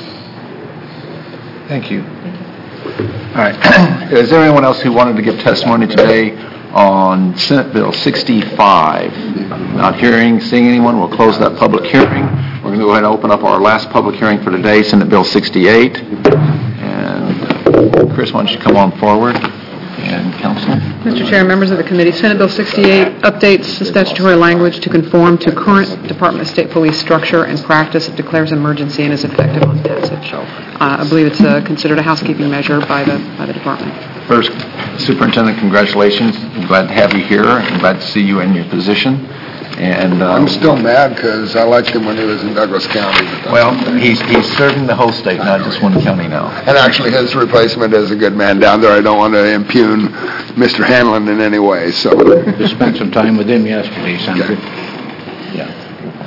Speaker 1: Thank you. All right. Is there anyone else who wanted to give testimony today on Senate Bill sixty-five? Not hearing, seeing anyone, we'll close that public hearing. We're going to go ahead and open up our last public hearing for today, Senate Bill sixty-eight. And uh, Chris, why don't you come on forward? And Council.
Speaker 2: Mister Chair, members of the committee, Senate Bill sixty-eight updates the statutory language to conform to current Department of State Police structure and practice. It declares emergency and is effective on passage. Uh, I believe it's uh, considered a housekeeping measure by the by the department.
Speaker 1: First, Superintendent, congratulations. I'm glad to have you here. I'm glad to see you in your position. And uh,
Speaker 3: I'm still mad because I liked him when he was in Douglas County. But
Speaker 1: well, he's he's serving the whole state, not just one county now.
Speaker 3: And actually, his replacement is a good man down there. I don't want to impugn Mister Hanlon in any way. So,
Speaker 14: just spent some time with him yesterday, Senator.
Speaker 1: Okay. Yeah.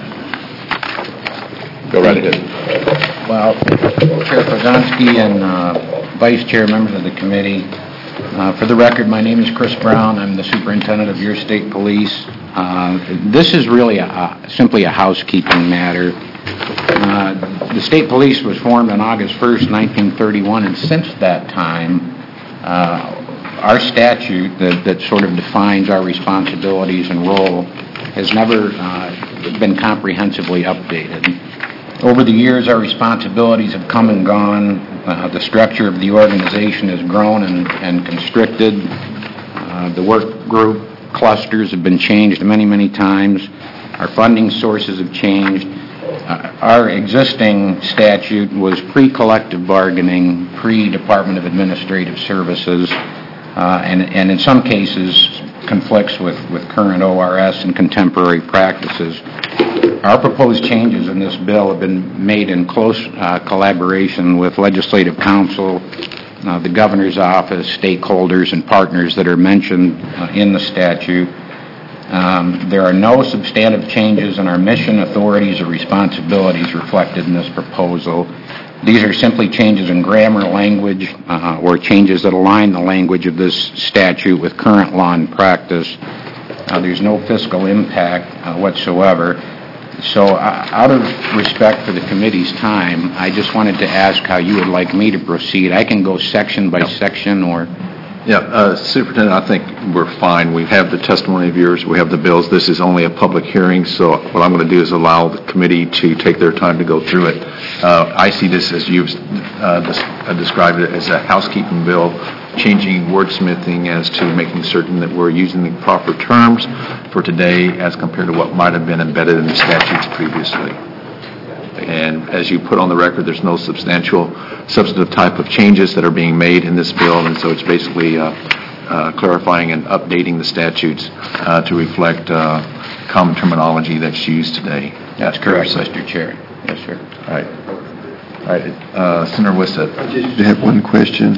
Speaker 1: Go right ahead.
Speaker 14: Well, Chair Brzezinski and uh, Vice Chair, members of the committee, uh, for the record, my name is Chris Brown. I'm the Superintendent of your state police. Uh, this is really a, a, simply a housekeeping matter. Uh, the state police was formed on August first, nineteen thirty-one, and since that time, uh, our statute that, that sort of defines our responsibilities and role has never uh, been comprehensively updated. Over the years, our responsibilities have come and gone. Uh, the structure of the organization has grown and, and constricted. Uh, the work group clusters have been changed many, many times. Our funding sources have changed. Uh, our existing statute was pre-collective bargaining, pre-Department of Administrative Services, uh, and, and in some cases conflicts with, with current O R S and contemporary practices. Our proposed changes in this bill have been made in close uh, collaboration with Legislative Council, uh, the Governor's Office, stakeholders, and partners that are mentioned uh, in the statute. Um, there are no substantive changes in our mission, authorities, or responsibilities reflected in this proposal. These are simply changes in grammar, language, uh, or changes that align the language of this statute with current law and practice. Uh, there's no fiscal impact uh, whatsoever. So uh, out of respect for the committee's time, I just wanted to ask how you would like me to proceed. I can go section by section or...
Speaker 1: Yeah, uh, Superintendent, I think we're fine. We have the testimony of yours, we have the bills. This is only a public hearing, so what I'm going to do is allow the committee to take their time to go through it. Uh, I see this as you've uh, des- uh, described it as a housekeeping bill, changing wordsmithing as to making certain that we're using the proper terms for today as compared to what might have been embedded in the statutes previously. And as you put on the record, there's no substantial, substantive type of changes that are being made in this bill, and so it's basically uh, uh, clarifying and updating the statutes uh, to reflect uh, common terminology that's used today.
Speaker 14: That's correct, Mister Chair. Yes, sir.
Speaker 1: All right. All right. Uh, Senator Wissett.
Speaker 8: I just have one question.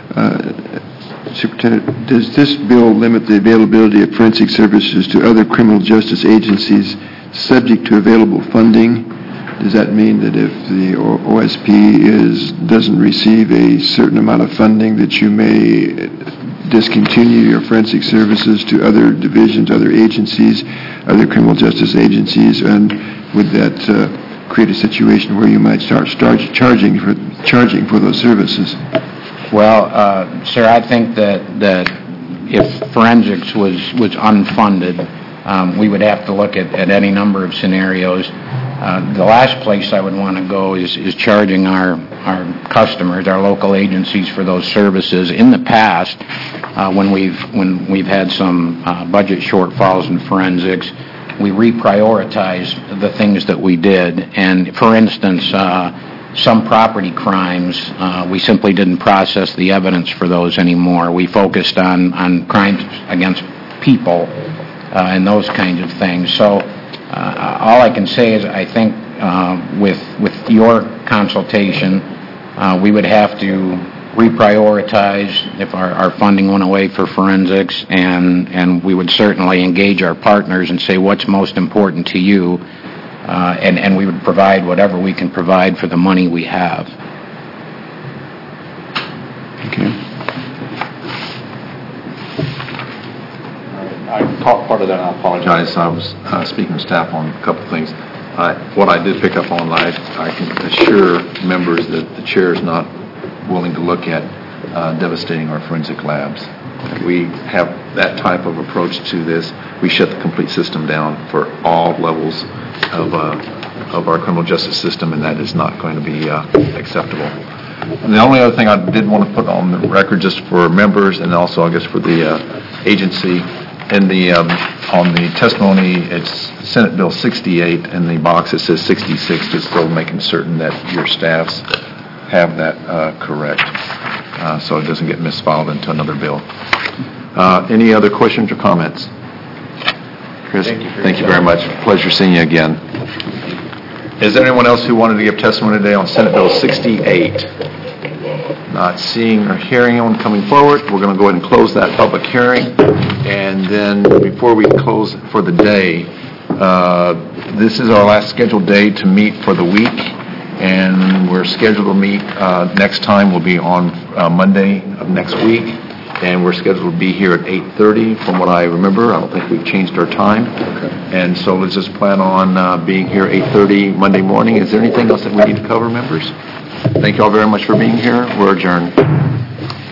Speaker 8: Uh, Superintendent, does this bill limit the availability of forensic services to other criminal justice agencies subject to available funding? Does that mean that if the O S P is, doesn't receive a certain amount of funding, that you may discontinue your forensic services to other divisions, other agencies, other criminal justice agencies, and would that uh, create a situation where you might start, start charging for charging for those services?
Speaker 14: Well, uh, sir, I think that that if forensics was was unfunded, um, we would have to look at, at any number of scenarios. Uh, the last place I would want to go is, is charging our, our customers, our local agencies for those services. In the past, uh, when we've when we've had some uh, budget shortfalls in forensics, we reprioritized the things that we did. And for instance, uh, some property crimes, uh, we simply didn't process the evidence for those anymore. We focused on, on crimes against people uh, and those kinds of things. So. Uh, all I can say is I think uh, with with your consultation, uh, we would have to reprioritize if our, our funding went away for forensics, and, and we would certainly engage our partners and say what's most important to you, uh, and, and we would provide whatever we can provide for the money we have.
Speaker 8: Okay.
Speaker 1: I caught part of that, and I apologize. I was uh, speaking to staff on a couple of things. I, what I did pick up on, I, I can assure members that the chair is not willing to look at uh, devastating our forensic labs. We have that type of approach to this. We shut the complete system down for all levels of, uh, of our criminal justice system, and that is not going to be uh, acceptable. And the only other thing I did want to put on the record, just for members and also, I guess, for the uh, agency, in the um, on the testimony, it's Senate Bill sixty-eight. In the box, it says sixty-six. Just still making certain that your staffs have that uh, correct, uh, so it doesn't get misfiled into another bill. Uh, any other questions or comments? Chris, thank you, thank you very much. Pleasure seeing you again. Is there anyone else who wanted to give testimony today on Senate Bill sixty-eight? Not seeing or hearing anyone coming forward, we're going to go ahead and close that public hearing. And then before we close for the day, uh, this is our last scheduled day to meet for the week. And we're scheduled to meet uh, next time will be on uh, Monday of next week. And we're scheduled to be here at eight thirty from what I remember. I don't think we've changed our time. Okay. And so let's just plan on uh, being here eight thirty Monday morning. Is there anything else that we need to cover, members? Thank you all very much for being here. We're adjourned.